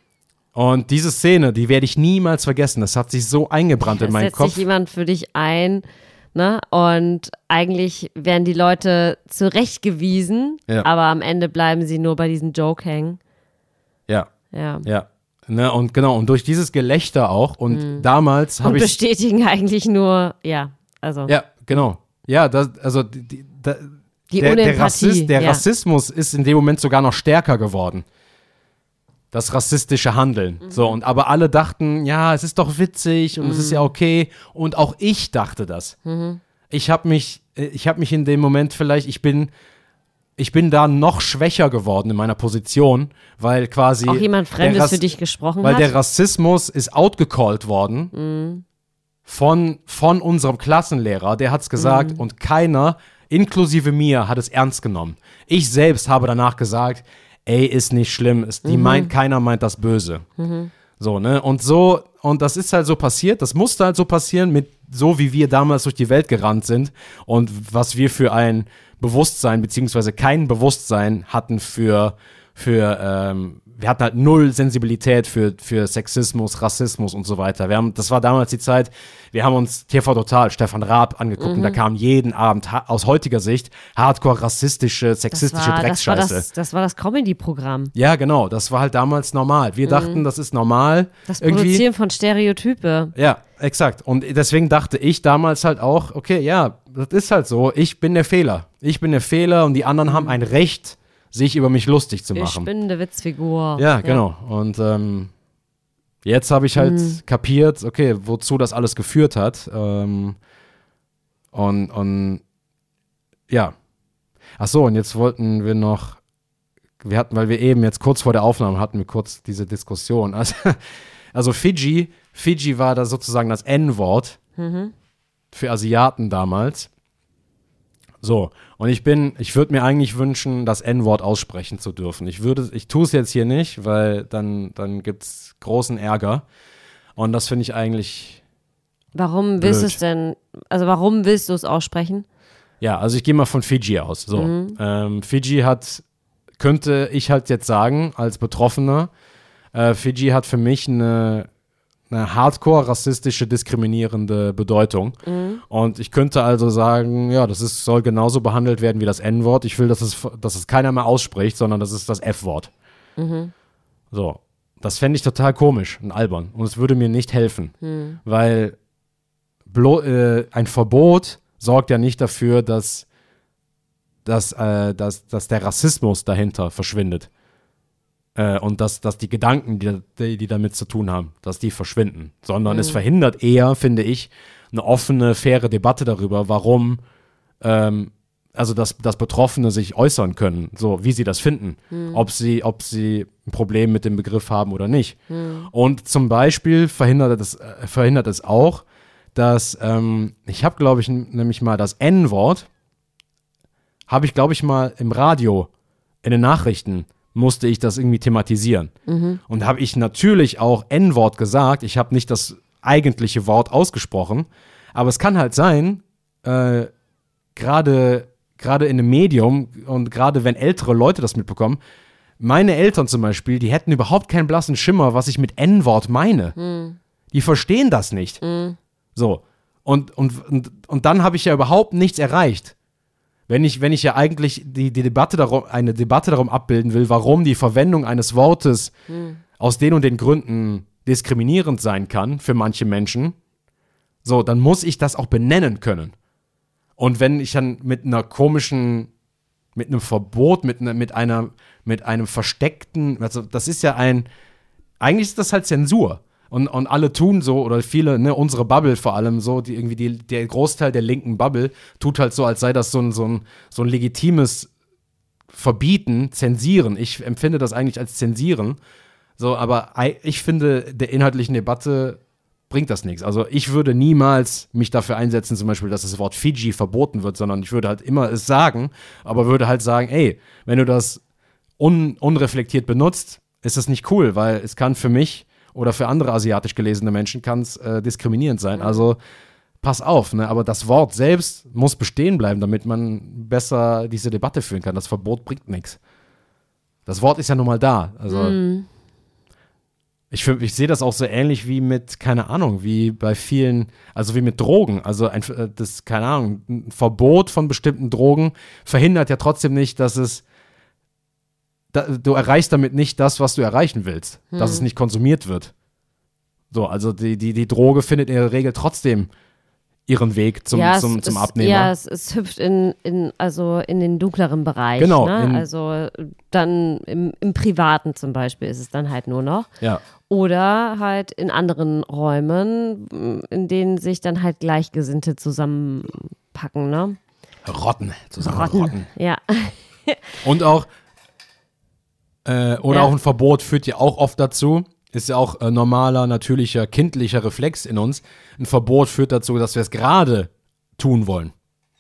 Und diese Szene, die werde ich niemals vergessen. Das hat sich so eingebrannt das in meinen setzt Kopf. sich jemand für dich ein, ne? Und eigentlich werden die Leute zurechtgewiesen, ja. aber am Ende bleiben sie nur bei diesem Joke hängen. Ja. Ja. Ja. Ne, und genau, und durch dieses Gelächter auch. Und mhm. damals habe ich. Und bestätigen eigentlich nur, ja, also. Ja, genau. Ja, das, also die, die, die der, der, Rassist, der ja. Rassismus ist in dem Moment sogar noch stärker geworden. Das rassistische Handeln. Mhm. So, und aber alle dachten, ja, es ist doch witzig und mhm. es ist ja okay. Und auch ich dachte das. Mhm. Ich habe mich, ich habe mich in dem Moment vielleicht, ich bin, ich bin da noch schwächer geworden in meiner Position, weil quasi auch jemand Fremdes Rass- für dich gesprochen weil hat. Weil der Rassismus ist outgecallt worden mhm. von, von unserem Klassenlehrer. Der hat's gesagt mhm. und keiner, inklusive mir, hat es ernst genommen. Ich selbst habe danach gesagt, ey, ist nicht schlimm, ist, die mhm. meint, keiner meint das böse. Mhm. So, ne, und so, und das ist halt so passiert, das musste halt so passieren, mit so wie wir damals durch die Welt gerannt sind und was wir für ein Bewusstsein, beziehungsweise kein Bewusstsein hatten für, für, ähm, wir hatten halt null Sensibilität für, für Sexismus, Rassismus und so weiter. Wir haben, das war damals die Zeit, wir haben uns T V Total, Stefan Raab angeguckt mhm. und da kam jeden Abend ha- aus heutiger Sicht hardcore rassistische, sexistische das war, Drecksscheiße. Das war das, das, war das Comedy-Programm. Ja, genau, das war halt damals normal. Wir mhm. dachten, das ist normal. Das irgendwie. Produzieren von Stereotype. Ja, exakt. Und deswegen dachte ich damals halt auch, okay, ja, das ist halt so, ich bin der Fehler. Ich bin der Fehler und die anderen mhm. haben ein Recht, sich über mich lustig zu machen. Ich bin eine Witzfigur. Ja, ja. genau. Und ähm, jetzt habe ich halt mhm. kapiert, okay, wozu das alles geführt hat. Ähm, und, und ja. Ach so, und jetzt wollten wir noch, wir hatten, weil wir eben jetzt kurz vor der Aufnahme hatten wir kurz diese Diskussion. Also, also Fidschi, Fidschi war da sozusagen das En-Wort mhm. für Asiaten damals. So, und ich bin, ich würde mir eigentlich wünschen, das En-Wort aussprechen zu dürfen. Ich würde, ich tue es jetzt hier nicht, weil dann, dann gibt es großen Ärger. Und das finde ich eigentlich Warum willst du es denn, also warum willst du es aussprechen? Ja, also ich gehe mal von Fidschi aus. So, mhm. ähm, Fidschi hat, könnte ich halt jetzt sagen, als Betroffener, äh, Fidschi hat für mich eine eine hardcore rassistische, diskriminierende Bedeutung. Mhm. Und ich könnte also sagen, ja, das ist, soll genauso behandelt werden wie das N-Wort. Ich will, dass es, dass es keiner mehr ausspricht, sondern das ist das F-Wort. Mhm. So, das fände ich total komisch und albern. Und es würde mir nicht helfen. Mhm. Weil blo- äh, ein Verbot sorgt ja nicht dafür, dass, dass, äh, dass, dass der Rassismus dahinter verschwindet. Äh, und dass, dass die Gedanken, die, die, die damit zu tun haben, dass die verschwinden. Sondern mhm. es verhindert eher, finde ich, eine offene, faire Debatte darüber, warum, ähm, also dass, dass Betroffene sich äußern können, so wie sie das finden. Mhm. Ob sie, ob sie ein Problem mit dem Begriff haben oder nicht. Mhm. Und zum Beispiel verhindert es, äh, verhindert es auch, dass, ähm, ich habe, glaube ich, n- nämlich mal das N-Wort, habe ich, glaube ich, mal im Radio, in den Nachrichten, musste ich das irgendwie thematisieren. Mhm. Und habe ich natürlich auch N-Wort gesagt. Ich habe nicht das eigentliche Wort ausgesprochen. Aber es kann halt sein, äh, gerade gerade in einem Medium und gerade wenn ältere Leute das mitbekommen, meine Eltern zum Beispiel, die hätten überhaupt keinen blassen Schimmer, was ich mit N-Wort meine. Mhm. Die verstehen das nicht. Mhm. So. Und, und, und, und dann habe ich ja überhaupt nichts erreicht. Wenn ich, wenn ich ja eigentlich die, die Debatte darum, eine Debatte darum abbilden will, warum die Verwendung eines Wortes hm. aus den und den Gründen diskriminierend sein kann für manche Menschen, so, dann muss ich das auch benennen können. Und wenn ich dann mit einer komischen, mit einem Verbot, mit, einer, mit, einer, mit einem versteckten, also das ist ja ein, eigentlich ist das halt Zensur. Und, und alle tun so, oder viele, ne, unsere Bubble vor allem so, die irgendwie die, der Großteil der linken Bubble tut halt so, als sei das so ein, so ein, so ein legitimes Verbieten, Zensieren. Ich empfinde das eigentlich als Zensieren. So, aber ich finde, der inhaltlichen Debatte bringt das nichts. Also ich würde niemals mich dafür einsetzen, zum Beispiel, dass das Wort Fiji verboten wird, sondern ich würde halt immer es sagen, aber würde halt sagen, ey, wenn du das un- unreflektiert benutzt, ist das nicht cool, weil es kann für mich oder für andere asiatisch gelesene Menschen kann es äh, diskriminierend sein. Also pass auf, ne? Aber das Wort selbst muss bestehen bleiben, damit man besser diese Debatte führen kann. Das Verbot bringt nichts. Das Wort ist ja nun mal da. Also mm. ich, ich sehe das auch so ähnlich wie mit, keine Ahnung, wie bei vielen, also wie mit Drogen. Also ein, das, keine Ahnung, ein Verbot von bestimmten Drogen verhindert ja trotzdem nicht, dass es Da, du erreichst damit nicht das, was du erreichen willst, hm. dass es nicht konsumiert wird. So, also die, die, die Droge findet in der Regel trotzdem ihren Weg zum, ja, zum, es, zum es, Abnehmer. Ja, es, es hüpft in, in, also in den dunkleren Bereich. Genau. Ne? Also dann im, im Privaten zum Beispiel ist es dann halt nur noch. Ja. Oder halt in anderen Räumen, in denen sich dann halt Gleichgesinnte zusammenpacken, ne? Rotten. Zusammen rotten. rotten. Ja. Und auch Äh, oder ja. auch ein Verbot führt ja auch oft dazu, ist ja auch äh, normaler, natürlicher, kindlicher Reflex in uns. Ein Verbot führt dazu, dass wir es gerade tun wollen.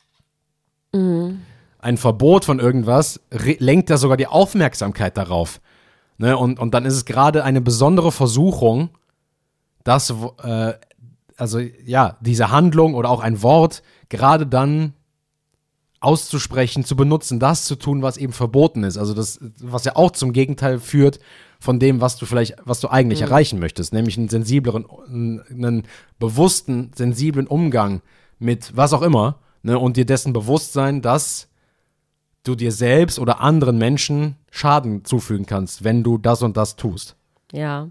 Mhm. Ein Verbot von irgendwas re- lenkt ja sogar die Aufmerksamkeit darauf. Ne? Und, und dann ist es gerade eine besondere Versuchung, dass, äh, also ja, diese Handlung oder auch ein Wort gerade dann auszusprechen, zu benutzen, das zu tun, was eben verboten ist. Also das, was ja auch zum Gegenteil führt von dem, was du vielleicht, was du eigentlich mhm. erreichen möchtest, nämlich einen sensibleren, einen bewussten, sensiblen Umgang mit was auch immer, ne, und dir dessen bewusst sein, dass du dir selbst oder anderen Menschen Schaden zufügen kannst, wenn du das und das tust. Ja.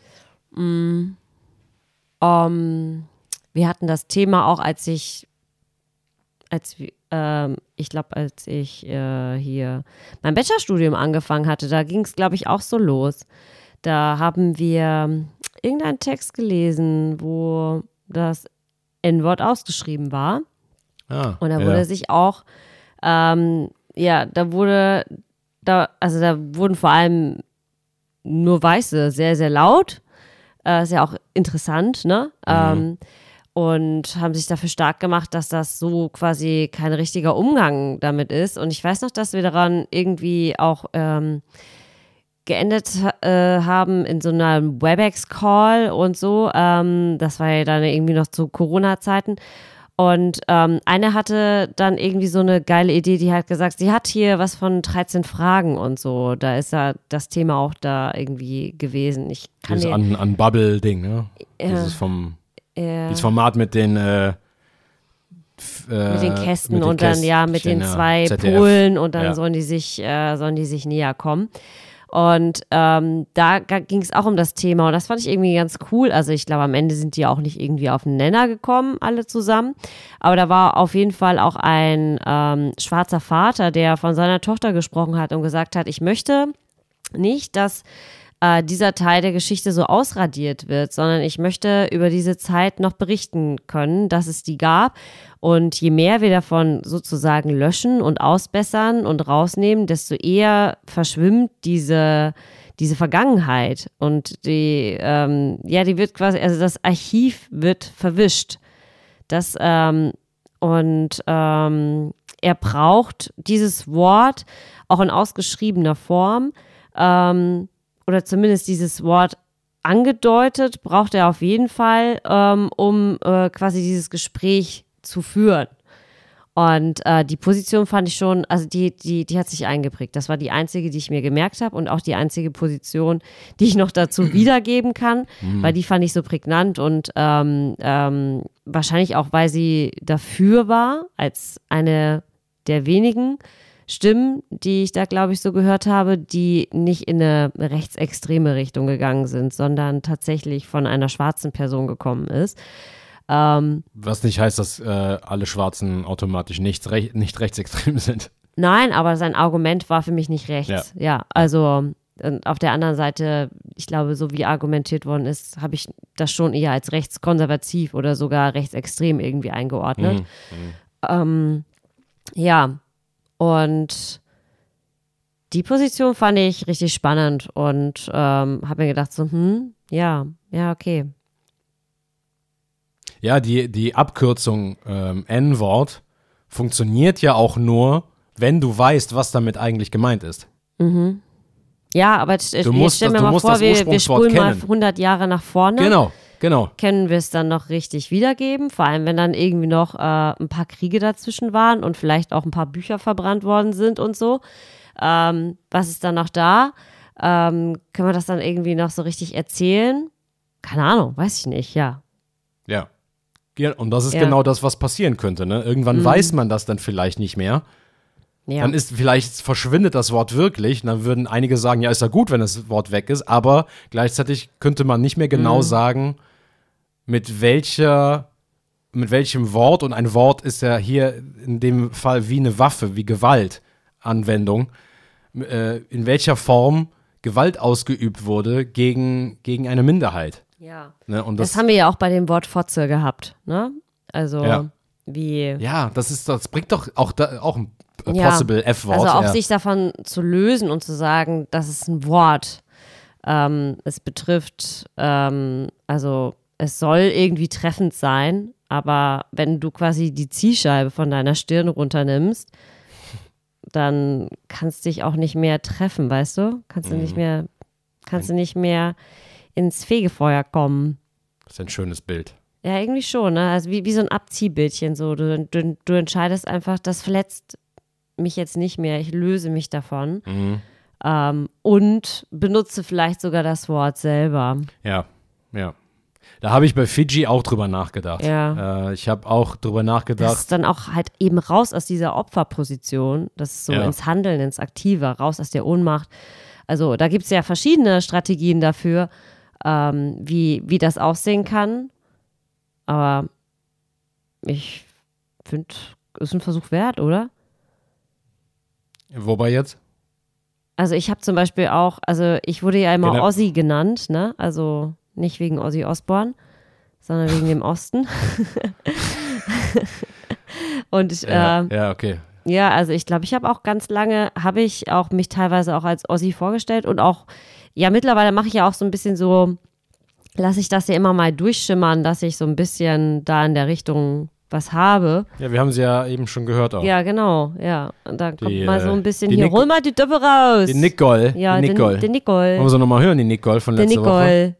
Mm. Um, wir hatten das Thema auch, als ich als ähm, ich glaube, als ich äh, hier mein Bachelorstudium angefangen hatte, da ging es, glaube ich, auch so los. Da haben wir irgendeinen Text gelesen, wo das N-Wort ausgeschrieben war. Ah, und da ja. wurde sich auch, ähm, ja, da wurde, da, also da wurden vor allem nur Weiße sehr, sehr laut. Äh, ist ja auch interessant, ne? Mhm. Ähm, und haben sich dafür stark gemacht, dass das so quasi kein richtiger Umgang damit ist. Und ich weiß noch, dass wir daran irgendwie auch ähm, geendet äh, haben in so einem WebEx-Call und so. Ähm, das war ja dann irgendwie noch zu Corona-Zeiten. Und ähm, eine hatte dann irgendwie so eine geile Idee, die hat gesagt, sie hat hier was von dreizehn Fragen und so. Da ist ja das Thema auch da irgendwie gewesen. Ich kann Dieses dir, an, an Bubble-Ding, ne? Ja. Dieses vom Ja. Dieses Format mit den äh, f- äh, mit den Kästen mit den und dann ja mit Kästchen, den ja, zwei Z D F. Polen und dann Ja. sollen die sich äh, sollen die sich näher kommen. Und ähm, da ging es auch um das Thema und das fand ich irgendwie ganz cool. Also ich glaube, am Ende sind die auch nicht irgendwie auf den Nenner gekommen, alle zusammen. Aber da war auf jeden Fall auch ein ähm, schwarzer Vater, der von seiner Tochter gesprochen hat und gesagt hat, ich möchte nicht, dass äh, dieser Teil der Geschichte so ausradiert wird, sondern ich möchte über diese Zeit noch berichten können, dass es die gab. Und je mehr wir davon sozusagen löschen und ausbessern und rausnehmen, desto eher verschwimmt diese, diese Vergangenheit. Und die, ähm, ja, die wird quasi, also das Archiv wird verwischt. Das, ähm, und ähm, er braucht dieses Wort auch in ausgeschriebener Form, ähm, oder zumindest dieses Wort angedeutet, braucht er auf jeden Fall, ähm, um äh, quasi dieses Gespräch zu führen. Und äh, die Position fand ich schon, also die, die, die hat sich eingeprägt. Das war die einzige, die ich mir gemerkt habe und auch die einzige Position, die ich noch dazu wiedergeben kann, mhm. weil die fand ich so prägnant und ähm, ähm, wahrscheinlich auch, weil sie dafür war, als eine der wenigen Stimmen, die ich da, glaube ich, so gehört habe, die nicht in eine rechtsextreme Richtung gegangen sind, sondern tatsächlich von einer schwarzen Person gekommen ist. Ähm, Was nicht heißt, dass äh, alle Schwarzen automatisch nicht, rech- nicht rechtsextrem sind. nein, aber sein Argument war für mich nicht rechts. Ja, ja also und auf der anderen Seite, ich glaube, so wie argumentiert worden ist, habe ich das schon eher als rechtskonservativ oder sogar rechtsextrem irgendwie eingeordnet. Mhm. Ähm, ja, und die Position fand ich richtig spannend und ähm, habe mir gedacht so, hm, ja, ja, okay. Ja, die, die Abkürzung ähm, N-Wort funktioniert ja auch nur, wenn du weißt, was damit eigentlich gemeint ist. Mhm. Ja, aber jetzt, Du musst jetzt stell das- mir du mal musst vor, das wir, wir Ursprungswort spulen mal kennen. hundert Jahre nach vorne. Genau, genau. Können wir es dann noch richtig wiedergeben? Vor allem, wenn dann irgendwie noch äh, ein paar Kriege dazwischen waren und vielleicht auch ein paar Bücher verbrannt worden sind und so. Ähm, was ist dann noch da? Ähm, können wir das dann irgendwie noch so richtig erzählen? Keine Ahnung, weiß ich nicht, ja. Ja. Ja, und das ist Ja. genau das, was passieren könnte. Ne? Irgendwann Mhm. weiß man das dann vielleicht nicht mehr. ja. Dann ist vielleicht verschwindet das Wort wirklich. Und dann würden einige sagen, ja, ist ja gut, wenn das Wort weg ist. Aber gleichzeitig könnte man nicht mehr genau Mhm. sagen, mit welcher, mit welchem Wort. Und ein Wort ist ja hier in dem Fall wie eine Waffe, wie Gewaltanwendung. Äh, in welcher Form Gewalt ausgeübt wurde gegen, gegen eine Minderheit. ja. Ne? Und Das, das, haben wir ja auch bei dem Wort Fotze gehabt, ne? Also, Ja. wie. ja, das ist, das bringt doch auch, da, auch ein Ja, possible F-Wort. Also auch ja. sich davon zu lösen und zu sagen, das ist ein Wort. Ähm, es betrifft, ähm, also es soll irgendwie treffend sein, aber wenn du quasi die Zielscheibe von deiner Stirn runternimmst, dann kannst du dich auch nicht mehr treffen, weißt du? Kannst du nicht mehr, kannst du nicht mehr ins Fegefeuer kommen. Das ist ein schönes Bild. Ja, irgendwie schon, ne? Also wie, wie so ein Abziehbildchen so. Du, du, du entscheidest einfach, das verletzt mich jetzt nicht mehr, ich löse mich davon. Mhm. Ähm, und benutze vielleicht sogar das Wort selber. Ja, ja. Da habe ich bei Fidschi auch drüber nachgedacht. Ja. Äh, ich habe auch drüber Das nachgedacht. ist dann auch halt eben raus aus dieser Opferposition, das ist so Ja. ins Handeln, ins Aktive, raus aus der Ohnmacht. Also da gibt es ja verschiedene Strategien dafür, ähm, wie, wie das aussehen kann. Aber ich finde, es ist ein Versuch wert, oder? Wobei jetzt? Also ich habe zum Beispiel auch, also ich wurde ja immer Genau. Ossi genannt, ne? Also nicht wegen Ozzy Osbourne, sondern wegen dem Osten. Und ich, Ja, äh, ja, okay. ja, also ich glaube, ich habe auch ganz lange, habe ich auch mich teilweise auch als Ossi vorgestellt und auch, ja, mittlerweile mache ich ja auch so ein bisschen so, lasse ich das ja immer mal durchschimmern, dass ich so ein bisschen da in der Richtung was habe. Ja, wir haben sie ja eben schon gehört auch. Ja, genau, ja. Und dann kommt Die, mal so äh, ein bisschen die hier, Nic- hol mal die Döppe raus. Die Nicole. Ja, die den, Nicole. den Nicole. Wollen wir sie nochmal hören, die Nicole von Der letzter Woche? Nicole.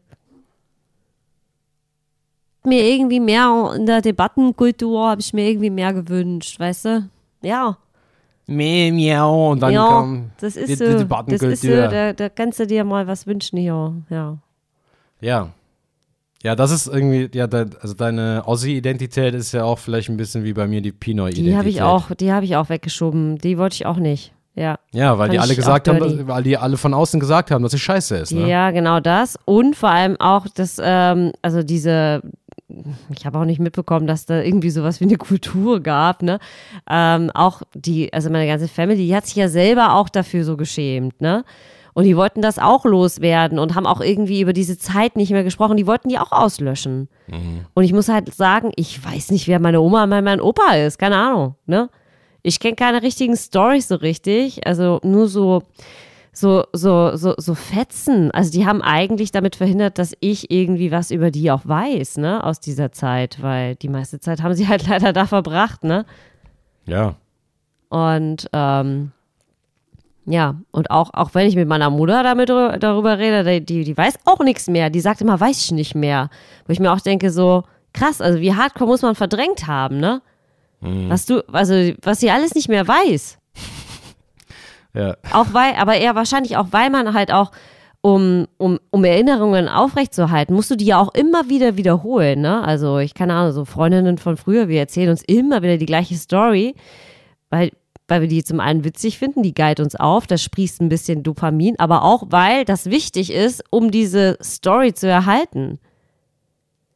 Mir irgendwie mehr in der Debattenkultur habe ich mir irgendwie mehr gewünscht, weißt du? Ja, Meh, miau. Und dann ja, kam das ist die, so. die Das Debattenkultur. ist so, da, da kannst du dir mal was wünschen hier. Ja. Ja. Ja, das ist irgendwie, ja, de, also deine Ossi-Identität ist ja auch vielleicht ein bisschen wie bei mir die Pinoy-Identität. Die habe ich auch, die habe ich auch weggeschoben. Die wollte ich auch nicht. Ja. Ja, weil Fand die alle ich gesagt auch haben, dirty. dass, weil die alle von außen gesagt haben, dass sie scheiße ist. Ne? Ja, genau das. Und vor allem auch das, ähm, also diese, ich habe auch nicht mitbekommen, dass da irgendwie sowas wie eine Kultur gab, ne? Ähm, auch die, also meine ganze Family, die hat sich ja selber auch dafür so geschämt, ne? Und die wollten das auch loswerden und haben auch irgendwie über diese Zeit nicht mehr gesprochen. Die wollten die auch auslöschen. Mhm. Und ich muss halt sagen, ich weiß nicht, wer meine Oma und mein Opa ist. Keine Ahnung, ne? Ich kenne keine richtigen Storys so richtig. Also nur so, so, so, so, so Fetzen. Also die haben eigentlich damit verhindert, dass ich irgendwie was über die auch weiß, ne? Aus dieser Zeit. Weil die meiste Zeit haben sie halt leider da verbracht, ne? Ja. Und ähm, ja, und auch, auch wenn ich mit meiner Mutter damit drü- darüber rede, die, die weiß auch nichts mehr. Die sagt immer, weiß ich nicht mehr. Wo ich mir auch denke, so, krass, also wie hardcore muss man verdrängt haben, ne? Mhm. Was du, also was sie alles nicht mehr weiß. Ja. Auch weil, aber eher wahrscheinlich auch, weil man halt auch, um, um, um Erinnerungen aufrechtzuerhalten, musst du die ja auch immer wieder wiederholen, ne? Also ich keine Ahnung, so Freundinnen von früher, wir erzählen uns immer wieder die gleiche Story, weil weil wir die zum einen witzig finden, die geilt uns auf, das sprießt ein bisschen Dopamin, aber auch, weil das wichtig ist, um diese Story zu erhalten.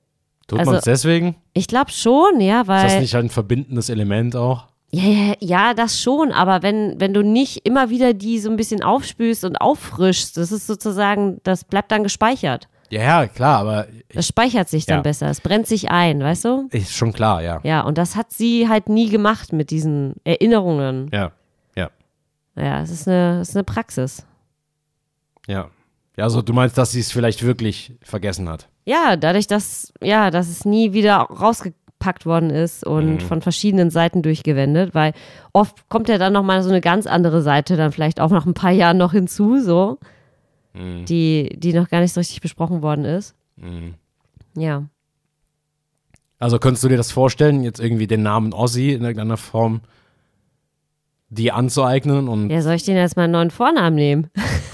Tut Also- man es deswegen? Ich glaube schon, ja, Ist das weil. nicht halt ein verbindendes Element auch? Ja, ja, ja, das schon, aber wenn, wenn du nicht immer wieder die so ein bisschen aufspülst und auffrischst, das ist sozusagen, das bleibt dann gespeichert. Ja, ja, klar, aber Das speichert sich dann Ja. besser, es brennt sich ein, weißt du? ist schon klar, ja. Ja, und das hat sie halt nie gemacht mit diesen Erinnerungen. Ja, ja, Ja, es ist eine, es ist eine Praxis. ja. Ja, also du meinst, dass sie es vielleicht wirklich vergessen hat? Ja, dadurch, dass, ja, dass es nie wieder rausgepackt worden ist und Mhm. von verschiedenen Seiten durchgewendet, weil oft kommt ja dann nochmal so eine ganz andere Seite dann vielleicht auch nach ein paar Jahren noch hinzu, so, Mhm. die, die noch gar nicht so richtig besprochen worden ist. Mhm. Ja. Also könntest du dir das vorstellen, jetzt irgendwie den Namen Ozzy in irgendeiner Form dir anzueignen und Ja, soll ich den jetzt mal einen neuen Vornamen nehmen?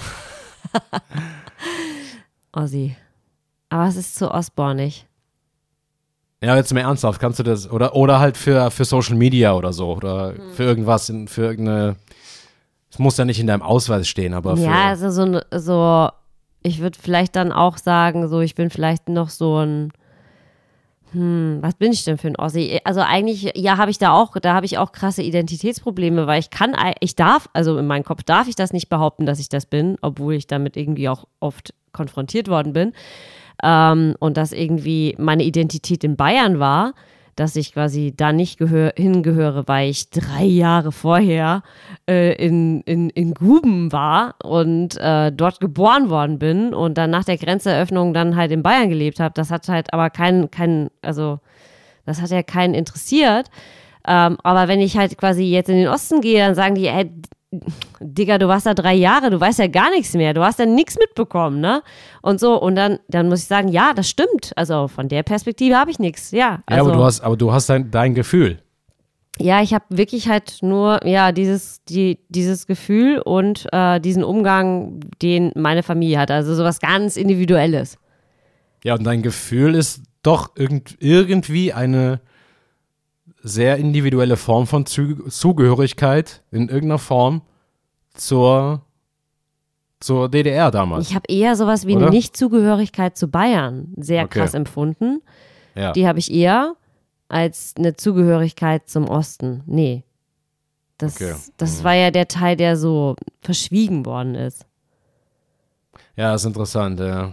Ozzy. Aber es ist zu osbornig. ja, jetzt mal ernsthaft, kannst du das, oder, oder halt für, für Social Media oder so, oder für irgendwas, in, für irgendeine, es muss ja nicht in deinem Ausweis stehen, aber für, Ja, also so, ein- so ich würde vielleicht dann auch sagen, so, ich bin vielleicht noch so ein, hm, was bin ich denn für ein Ossi? Also eigentlich, ja, habe ich da auch, da habe ich auch krasse Identitätsprobleme, weil ich kann, ei- ich darf, also in meinem Kopf darf ich das nicht behaupten, dass ich das bin, obwohl ich damit irgendwie auch oft konfrontiert worden bin. Ähm, und dass irgendwie meine Identität in Bayern war, dass ich quasi da nicht gehör, hingehöre, weil ich drei Jahre vorher äh, in, in, in Guben war und äh, dort geboren worden bin und dann nach der Grenzeröffnung dann halt in Bayern gelebt habe. Das hat halt aber keinen, keinen, also das hat ja keinen interessiert. Ähm, aber wenn ich halt quasi jetzt in den Osten gehe, dann sagen die, ey, Digga, du warst da drei Jahre, du weißt ja gar nichts mehr, du hast ja nichts mitbekommen, ne? Und so, und dann, dann muss ich sagen, ja, das stimmt. Also von der Perspektive habe ich nichts, ja. ja, Also, aber du hast, aber du hast dein, dein Gefühl. ja, ich habe wirklich halt nur, ja, dieses, die, dieses Gefühl und äh, diesen Umgang, den meine Familie hat. Also sowas ganz Individuelles. Ja, und dein Gefühl ist doch irgend, irgendwie eine sehr individuelle Form von Zu Zugehörigkeit in irgendeiner Form zur, zur D D R damals. Ich habe eher sowas wie Oder? eine Nichtzugehörigkeit zu Bayern sehr Okay. krass empfunden. Ja. Die habe ich eher als eine Zugehörigkeit zum Osten. Nee. Das, Okay. das Mhm. war ja der Teil, der so verschwiegen worden ist. Ja, ist interessant, ja.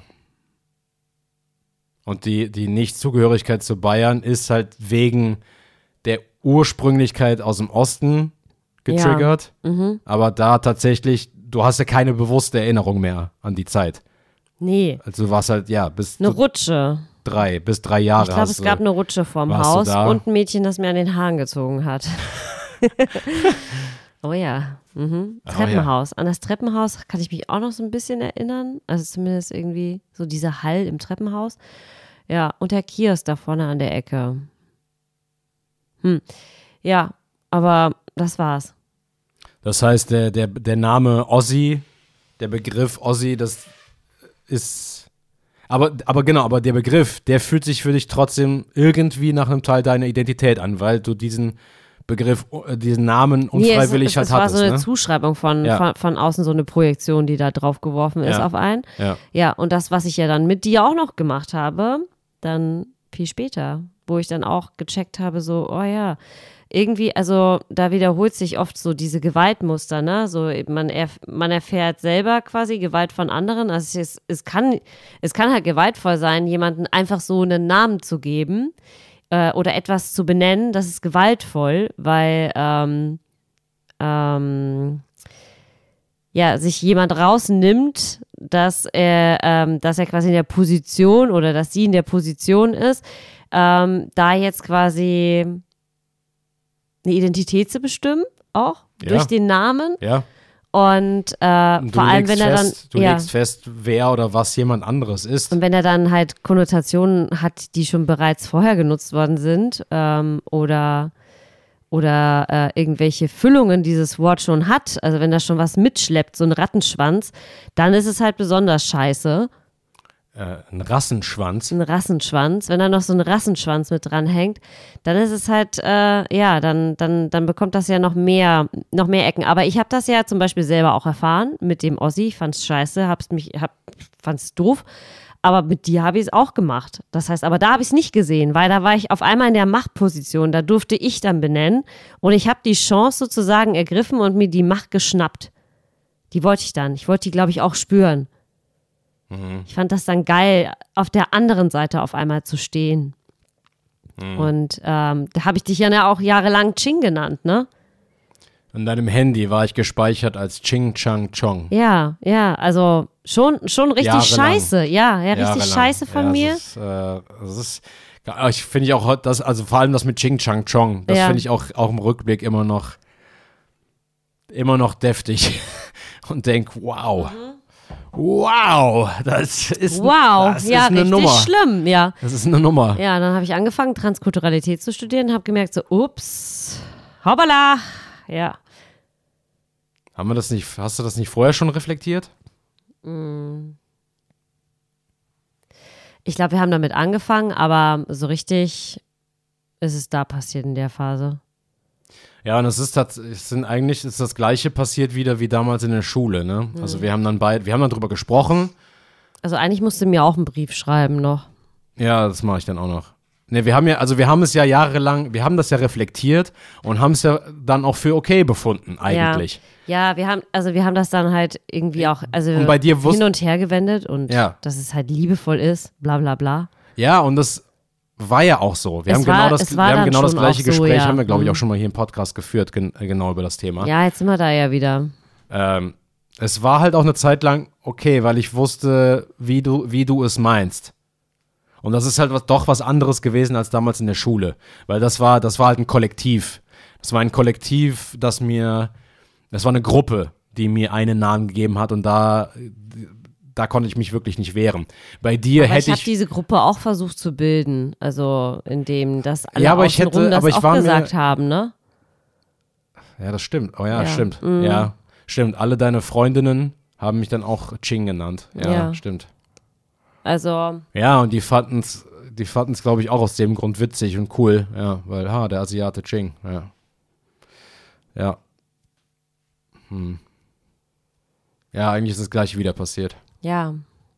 Und die, die Nichtzugehörigkeit zu Bayern ist halt wegen der Ursprünglichkeit aus dem Osten getriggert. Mhm. Aber da tatsächlich, du hast ja keine bewusste Erinnerung mehr an die Zeit. Nee, Also du warst halt, ja, bis eine zu Rutsche. drei, bis drei Jahre Ich glaube, hast es du. gab eine Rutsche vorm warst du Haus da? und ein Mädchen, das mir an den Haaren gezogen hat. Oh ja. Mhm. Oh ja. Treppenhaus. An das Treppenhaus kann ich mich auch noch so ein bisschen erinnern. Also zumindest irgendwie so dieser Hall im Treppenhaus. Ja, und der Kiosk da vorne an der Ecke. Hm. Ja, aber das war's. Das heißt, der, der, der Name Ozzy, der Begriff Ozzy, das ist. Aber, aber genau, aber der Begriff, der fühlt sich für dich trotzdem irgendwie nach einem Teil deiner Identität an, weil du diesen Begriff, äh, diesen Namen unfreiwillig nee, es, halt es, es war hattest. so eine Ne? Zuschreibung von, Ja. von, von außen, so eine Projektion, die da drauf geworfen ist Ja. auf einen. Ja. Ja, und das, was ich ja dann mit dir auch noch gemacht habe, dann viel später, wo ich dann auch gecheckt habe, so, oh ja, irgendwie, also da wiederholt sich oft so diese Gewaltmuster, ne? So, man, erf man erfährt selber quasi Gewalt von anderen. Also es, es, kann, es kann halt gewaltvoll sein, jemanden einfach so einen Namen zu geben äh, oder etwas zu benennen, das ist gewaltvoll, weil ähm, ähm, ja, sich jemand rausnimmt, dass er, ähm, dass er quasi in der Position oder dass sie in der Position ist, ähm, da jetzt quasi eine Identität zu bestimmen, auch Ja. durch den Namen. Ja. Und äh, Und du vor allem, legst wenn er dann, fest, du ja, legst fest, wer oder was jemand anderes ist. und wenn er dann halt Konnotationen hat, die schon bereits vorher genutzt worden sind, ähm, oder oder äh, irgendwelche Füllungen dieses Wort schon hat, also wenn das schon was mitschleppt, so ein Rattenschwanz, dann ist es halt besonders scheiße. Äh, ein Rassenschwanz. Ein Rassenschwanz, wenn da noch so ein Rassenschwanz mit dran hängt, dann ist es halt, äh, ja, dann, dann, dann bekommt das ja noch mehr, noch mehr Ecken. Aber ich habe das ja zum Beispiel selber auch erfahren mit dem Ossi, fand's scheiße, hab's mich, hab, fand's doof. aber mit dir habe ich es auch gemacht. Das heißt, aber da habe ich es nicht gesehen, weil da war ich auf einmal in der Machtposition. Da durfte ich dann benennen und ich habe die Chance sozusagen ergriffen und mir die Macht geschnappt. Die wollte ich dann. Ich wollte die, glaube ich, auch spüren. Mhm. Ich fand das dann geil, auf der anderen Seite auf einmal zu stehen. Mhm. Und ähm, da habe ich dich ja auch jahrelang Ching genannt, ne? In deinem Handy war ich gespeichert als Ching Chang Chong. Ja, ja, also schon, schon richtig Jahrelang. scheiße. Ja, ja, richtig Jahrelang. scheiße von ja, mir. Das ist, äh, das ist, ich finde ich auch, das, also vor allem das mit Ching Chang Chong, das Ja. finde ich auch, auch im Rückblick immer noch, immer noch deftig. Und denk, wow, Mhm. wow, das ist, Wow, das ja, ist eine richtig Nummer. schlimm, ja. Das ist eine Nummer. Ja, dann habe ich angefangen, Transkulturalität zu studieren und habe gemerkt, so, ups, hoppala, ja. Haben wir das nicht, hast du das nicht vorher schon reflektiert? Ich glaube, wir haben damit angefangen, aber so richtig ist es da passiert in der Phase. Ja, und es ist tatsächlich, es sind eigentlich ist das Gleiche passiert wieder wie damals in der Schule, ne? Mhm. Also wir haben dann beide, wir haben dann drüber gesprochen. Also eigentlich musste mir auch einen Brief schreiben noch. Ja, das mache ich dann auch noch. Ne, wir haben ja, also wir haben es ja jahrelang, wir haben das ja reflektiert und haben es ja dann auch für okay befunden, eigentlich. Ja, ja, wir haben, also wir haben das dann halt irgendwie auch, also Und bei dir wusst- hin und her gewendet und Ja. dass es halt liebevoll ist, bla bla bla. Ja, und das war ja auch so. Wir Es haben war- genau das, es wir war haben dann genau das schon gleiche auch so, Gespräch, ja. haben wir, glaube ich, Mhm. auch schon mal hier im Podcast geführt, gen genau über das Thema. Ja, jetzt sind wir da ja wieder. Ähm, es war halt auch eine Zeit lang okay, weil ich wusste, wie du, wie du es meinst. Und das ist halt was, doch was anderes gewesen als damals in der Schule. Weil das war, das war halt ein Kollektiv. Das war ein Kollektiv, das mir, das war eine Gruppe, die mir einen Namen gegeben hat und da, da konnte ich mich wirklich nicht wehren. Bei dir Aber ich hätte habe ich, diese Gruppe auch versucht zu bilden, also indem das alle Ja, aber ich außenrum hätte- das aber ich auch war mir- gesagt haben, ne? ja, das stimmt. Oh ja, Ja. stimmt. Mhm. Ja, stimmt. Alle deine Freundinnen haben mich dann auch Ching genannt. Ja, Ja. stimmt. Also, Ja, und die fanden es, die fanden es, glaube ich, auch aus dem Grund witzig und cool. Ja, weil, ha, der Asiate Ching. Ja. Ja. Hm. Ja, eigentlich ist das Gleiche wieder passiert. ja.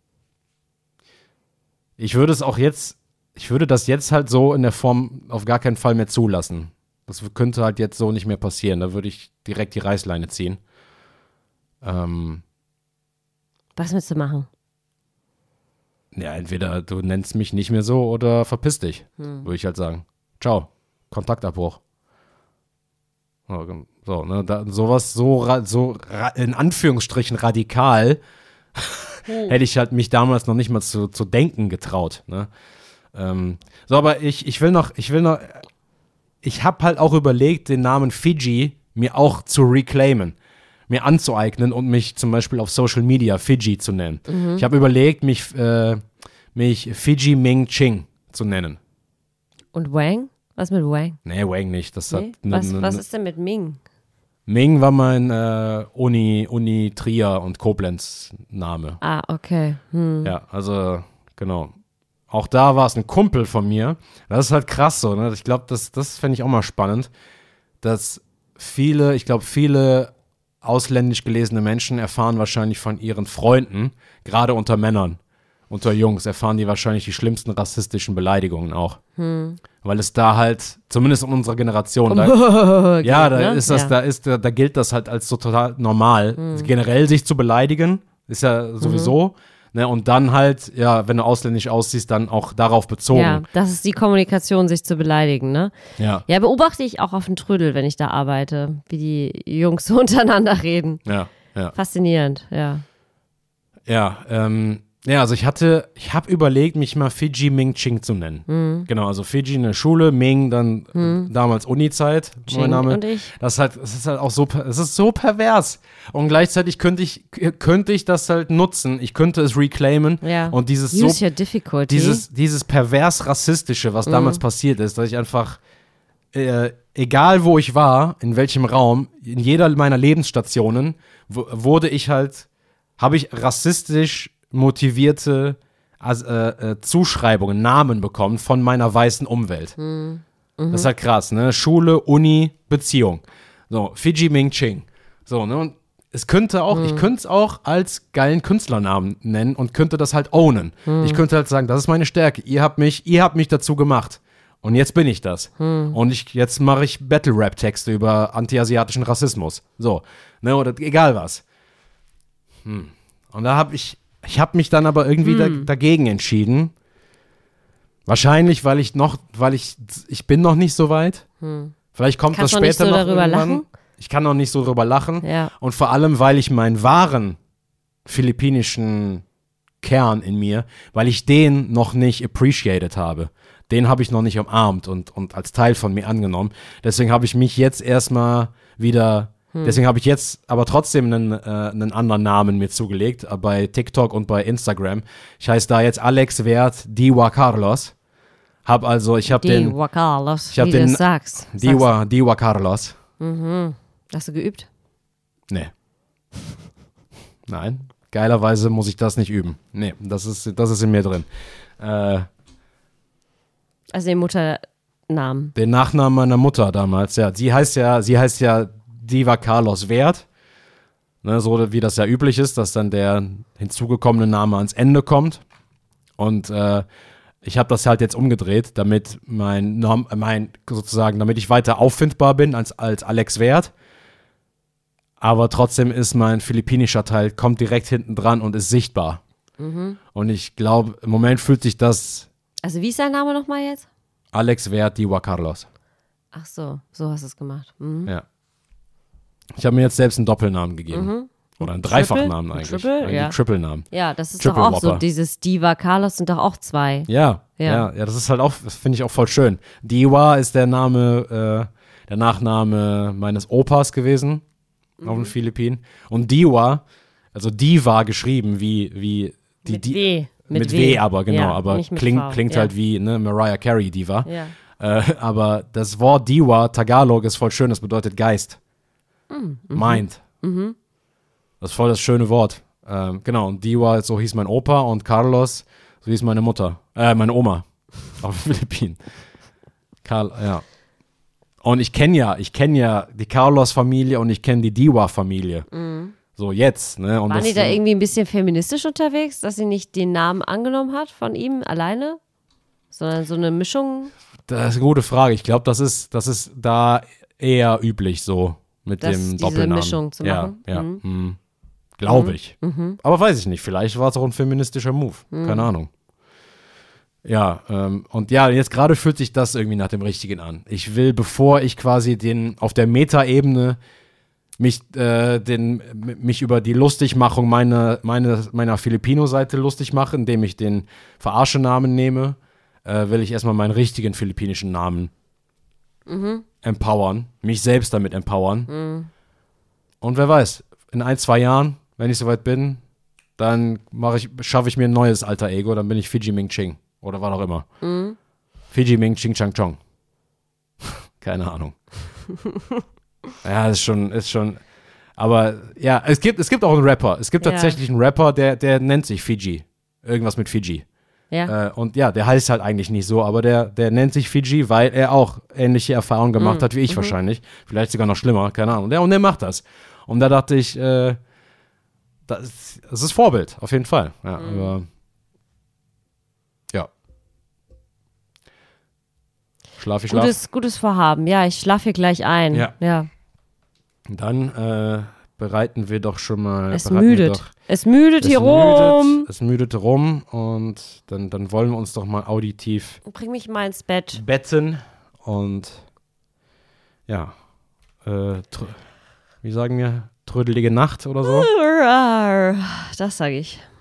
Ich würde es auch jetzt, ich würde das jetzt halt so in der Form auf gar keinen Fall mehr zulassen. Das könnte halt jetzt so nicht mehr passieren. Da würde ich direkt die Reißleine ziehen. Ähm, Was willst du machen? ja, entweder du nennst mich nicht mehr so oder verpiss dich, Hm. würde ich halt sagen. Ciao. Kontaktabbruch. So, so, ne, da, sowas so, ra- so ra- in Anführungsstrichen radikal hätte ich halt mich damals noch nicht mal zu, zu denken getraut. Ne? Ähm, so, aber ich, ich will noch, ich will noch, ich habe halt auch überlegt, den Namen Fiji mir auch zu reclaimen, mir anzueignen und mich zum Beispiel auf Social Media Fiji zu nennen. Mhm. Ich habe überlegt, mich, äh, mich Fiji Ming Ching zu nennen. Und Wang? Was mit Wang? Nee, Wang nicht. Das Nee? hat ne, Was, ne, was ne- ist denn mit Ming? Ming war mein äh, Uni, Uni Trier und Koblenz Name. Ah, okay. Hm. Ja, also genau. Auch da war es ein Kumpel von mir. Das ist halt krass so, ne? Ich glaube, das, das fände ich auch mal spannend, dass viele, ich glaube, viele ausländisch gelesene Menschen erfahren wahrscheinlich von ihren Freunden, gerade unter Männern, unter Jungs, erfahren die wahrscheinlich die schlimmsten rassistischen Beleidigungen auch. Hm. Weil es da halt, zumindest in unserer Generation, da, ja, da ne? ist das, Ja. da ist, da, da gilt das halt als so total normal. Generell sich zu beleidigen, ist ja sowieso. Ne, und dann halt, ja, wenn du ausländisch aussiehst, dann auch darauf bezogen. Ja, das ist die Kommunikation, sich zu beleidigen, ne? Ja, Ja, beobachte ich auch auf den Trödel, wenn ich da arbeite, wie die Jungs so untereinander reden. ja, ja. Faszinierend, ja. Ja, ähm, ja, also ich hatte, ich habe überlegt, mich mal Fiji Ming Ching zu nennen. Mhm. Genau, also Fiji in der Schule, Ming dann äh, damals Uni-Zeit, Ching mein Name. und ich. Das ist halt, es ist halt auch so, per- es ist so pervers. Und gleichzeitig könnte ich, könnte ich das halt nutzen. Ich könnte es reclaimen. Ja. Und dieses so, Use your difficulty. dieses, dieses pervers rassistische, was damals passiert ist, dass ich einfach, äh, egal wo ich war, in welchem Raum, in jeder meiner Lebensstationen, w- wurde ich halt, habe ich rassistisch motivierte also, äh, äh, Zuschreibungen, Namen bekommen von meiner weißen Umwelt. Das ist halt krass, ne? Schule, Uni, Beziehung. So, Fiji Ming Ching. So, ne? Und es könnte auch, hm. ich könnte es auch als geilen Künstlernamen nennen und könnte das halt ownen. Hm. Ich könnte halt sagen, das ist meine Stärke. Ihr habt mich, ihr habt mich dazu gemacht. Und jetzt bin ich das. Hm. Und ich, jetzt mache ich Battle-Rap-Texte über anti-asiatischen Rassismus. So, ne, oder egal was. Hm. Und da habe ich, ich habe mich dann aber irgendwie hm. da, dagegen entschieden. Wahrscheinlich, weil ich noch, weil ich, ich bin noch nicht so weit. Hm. Vielleicht kommt Kannst das du später nicht so noch darüber irgendwann. lachen? Ich kann noch nicht so drüber lachen. Ja. Und vor allem, weil ich meinen wahren philippinischen Kern in mir, weil ich den noch nicht appreciated habe. Den habe ich noch nicht umarmt und, und als Teil von mir angenommen. Deswegen habe ich mich jetzt erstmal wieder, hm. deswegen habe ich jetzt aber trotzdem einen, äh, einen anderen Namen mir zugelegt, äh, bei TikTok und bei Instagram. Ich heiße da jetzt Alex Wert Diwa Carlos. Hab also, ich habe den, Diwa Carlos, ich hab wie den, du das sagst. Diwa, Diwa Carlos. Mhm. Hast du geübt? Nee. Nein. Geilerweise muss ich das nicht üben. Nee, das ist, das ist in mir drin. Äh, Also den Mutternamen. Den Nachnamen meiner Mutter damals, ja. Sie heißt ja, sie heißt ja Diwa Carlos Wert. Ne, so wie das ja üblich ist, dass dann der hinzugekommene Name ans Ende kommt. Und äh, ich habe das halt jetzt umgedreht, damit mein, mein sozusagen, damit ich weiter auffindbar bin als, als Alex Wert. Aber trotzdem ist mein philippinischer Teil, kommt direkt hinten dran und ist sichtbar. Mhm. Und ich glaube, im Moment fühlt sich das Also wie ist dein Name nochmal jetzt? Alex Wert Diwa Carlos. Ach so, so hast du es gemacht. Mhm. Ja. Ich habe mir jetzt selbst einen Doppelnamen gegeben. Mhm. Oder einen Triple? Dreifachnamen Ein eigentlich. Triple? Eigentlich Ja. einen Triple-Namen. Ja, das ist Triple doch auch so. Whopper. Dieses Diwa Carlos sind doch auch zwei. Ja, Ja. ja, ja, das ist halt auch, das finde ich auch voll schön. Diwa ist der Name, äh, der Nachname meines Opas gewesen Mhm. auf den Philippinen. Und Diwa, also Diva geschrieben wie, wie die Mit die, W. Mit, Mit W, W. aber genau, Ja, aber nicht mit klingt, V, klingt ja. halt wie ne, Mariah Carey Diva. Ja. Äh, aber das Wort Diwa, Tagalog, ist voll schön, das bedeutet Geist. Mhm. Mind. Mhm. Das ist voll das schöne Wort. Ähm, genau, und Diwa, so hieß mein Opa und Carlos, so hieß meine Mutter, äh, meine Oma auf den Philippinen. Karl, ja. Und ich kenne ja, ich kenne ja die Carlos-Familie und ich kenne die Diwa-Familie. Mhm. So jetzt, ne? Und Waren das, die da irgendwie ein bisschen feministisch unterwegs, dass sie nicht den Namen angenommen hat von ihm alleine, sondern so eine Mischung? Das ist eine gute Frage. Ich glaube, das ist, das ist da eher üblich so mit Das- dem diese Doppelnamen. Mischung zu ja, machen? Ja, Mhm. mhm. Glaube ich. Mhm. Aber weiß ich nicht. Vielleicht war es auch ein feministischer Move. Mhm. Keine Ahnung. Ja, ähm, und ja, jetzt gerade fühlt sich das irgendwie nach dem Richtigen an. Ich will, bevor ich quasi den auf der Meta-Ebene mich, äh, den, m- mich über die Lustigmachung meiner, meiner, meiner Filipino-Seite lustig mache, indem ich den Verarschenamen nehme, äh, will ich erstmal meinen richtigen philippinischen Namen Mhm. empowern, mich selbst damit empowern. Mhm. Und wer weiß, in ein, zwei Jahren, wenn ich soweit bin, dann mache ich, schaffe ich mir ein neues Alter Ego, dann bin ich Fiji Ming Ching oder was auch immer. Mhm. Fiji Ming Ching Chang Chong. Keine Ahnung. Ja, ist schon, ist schon. Aber ja, es gibt, es gibt auch einen Rapper. Es gibt Ja. tatsächlich einen Rapper, der, der nennt sich Fiji. Irgendwas mit Fiji. Ja. Äh, und ja, der heißt halt eigentlich nicht so, aber der, der nennt sich Fiji, weil er auch ähnliche Erfahrungen gemacht Mhm. hat wie ich Mhm. wahrscheinlich. Vielleicht sogar noch schlimmer, keine Ahnung. Und der, und der macht das. Und da dachte ich, äh, das, das ist Vorbild, auf jeden Fall. Ja, Mhm. aber ja. Schlaf ich, schlaf. Gutes, gutes Vorhaben. Ja, ich schlafe hier gleich ein. Ja. ja. Dann äh, bereiten wir doch schon mal. Es bereiten wir müdet. Doch, Es müdet es hier rum. müdet, es müdet rum und dann, dann wollen wir uns doch mal auditiv Bring mich mal ins Bett. betten und ja, äh, tr- wie sagen wir, trödelige Nacht oder so. Das sage ich.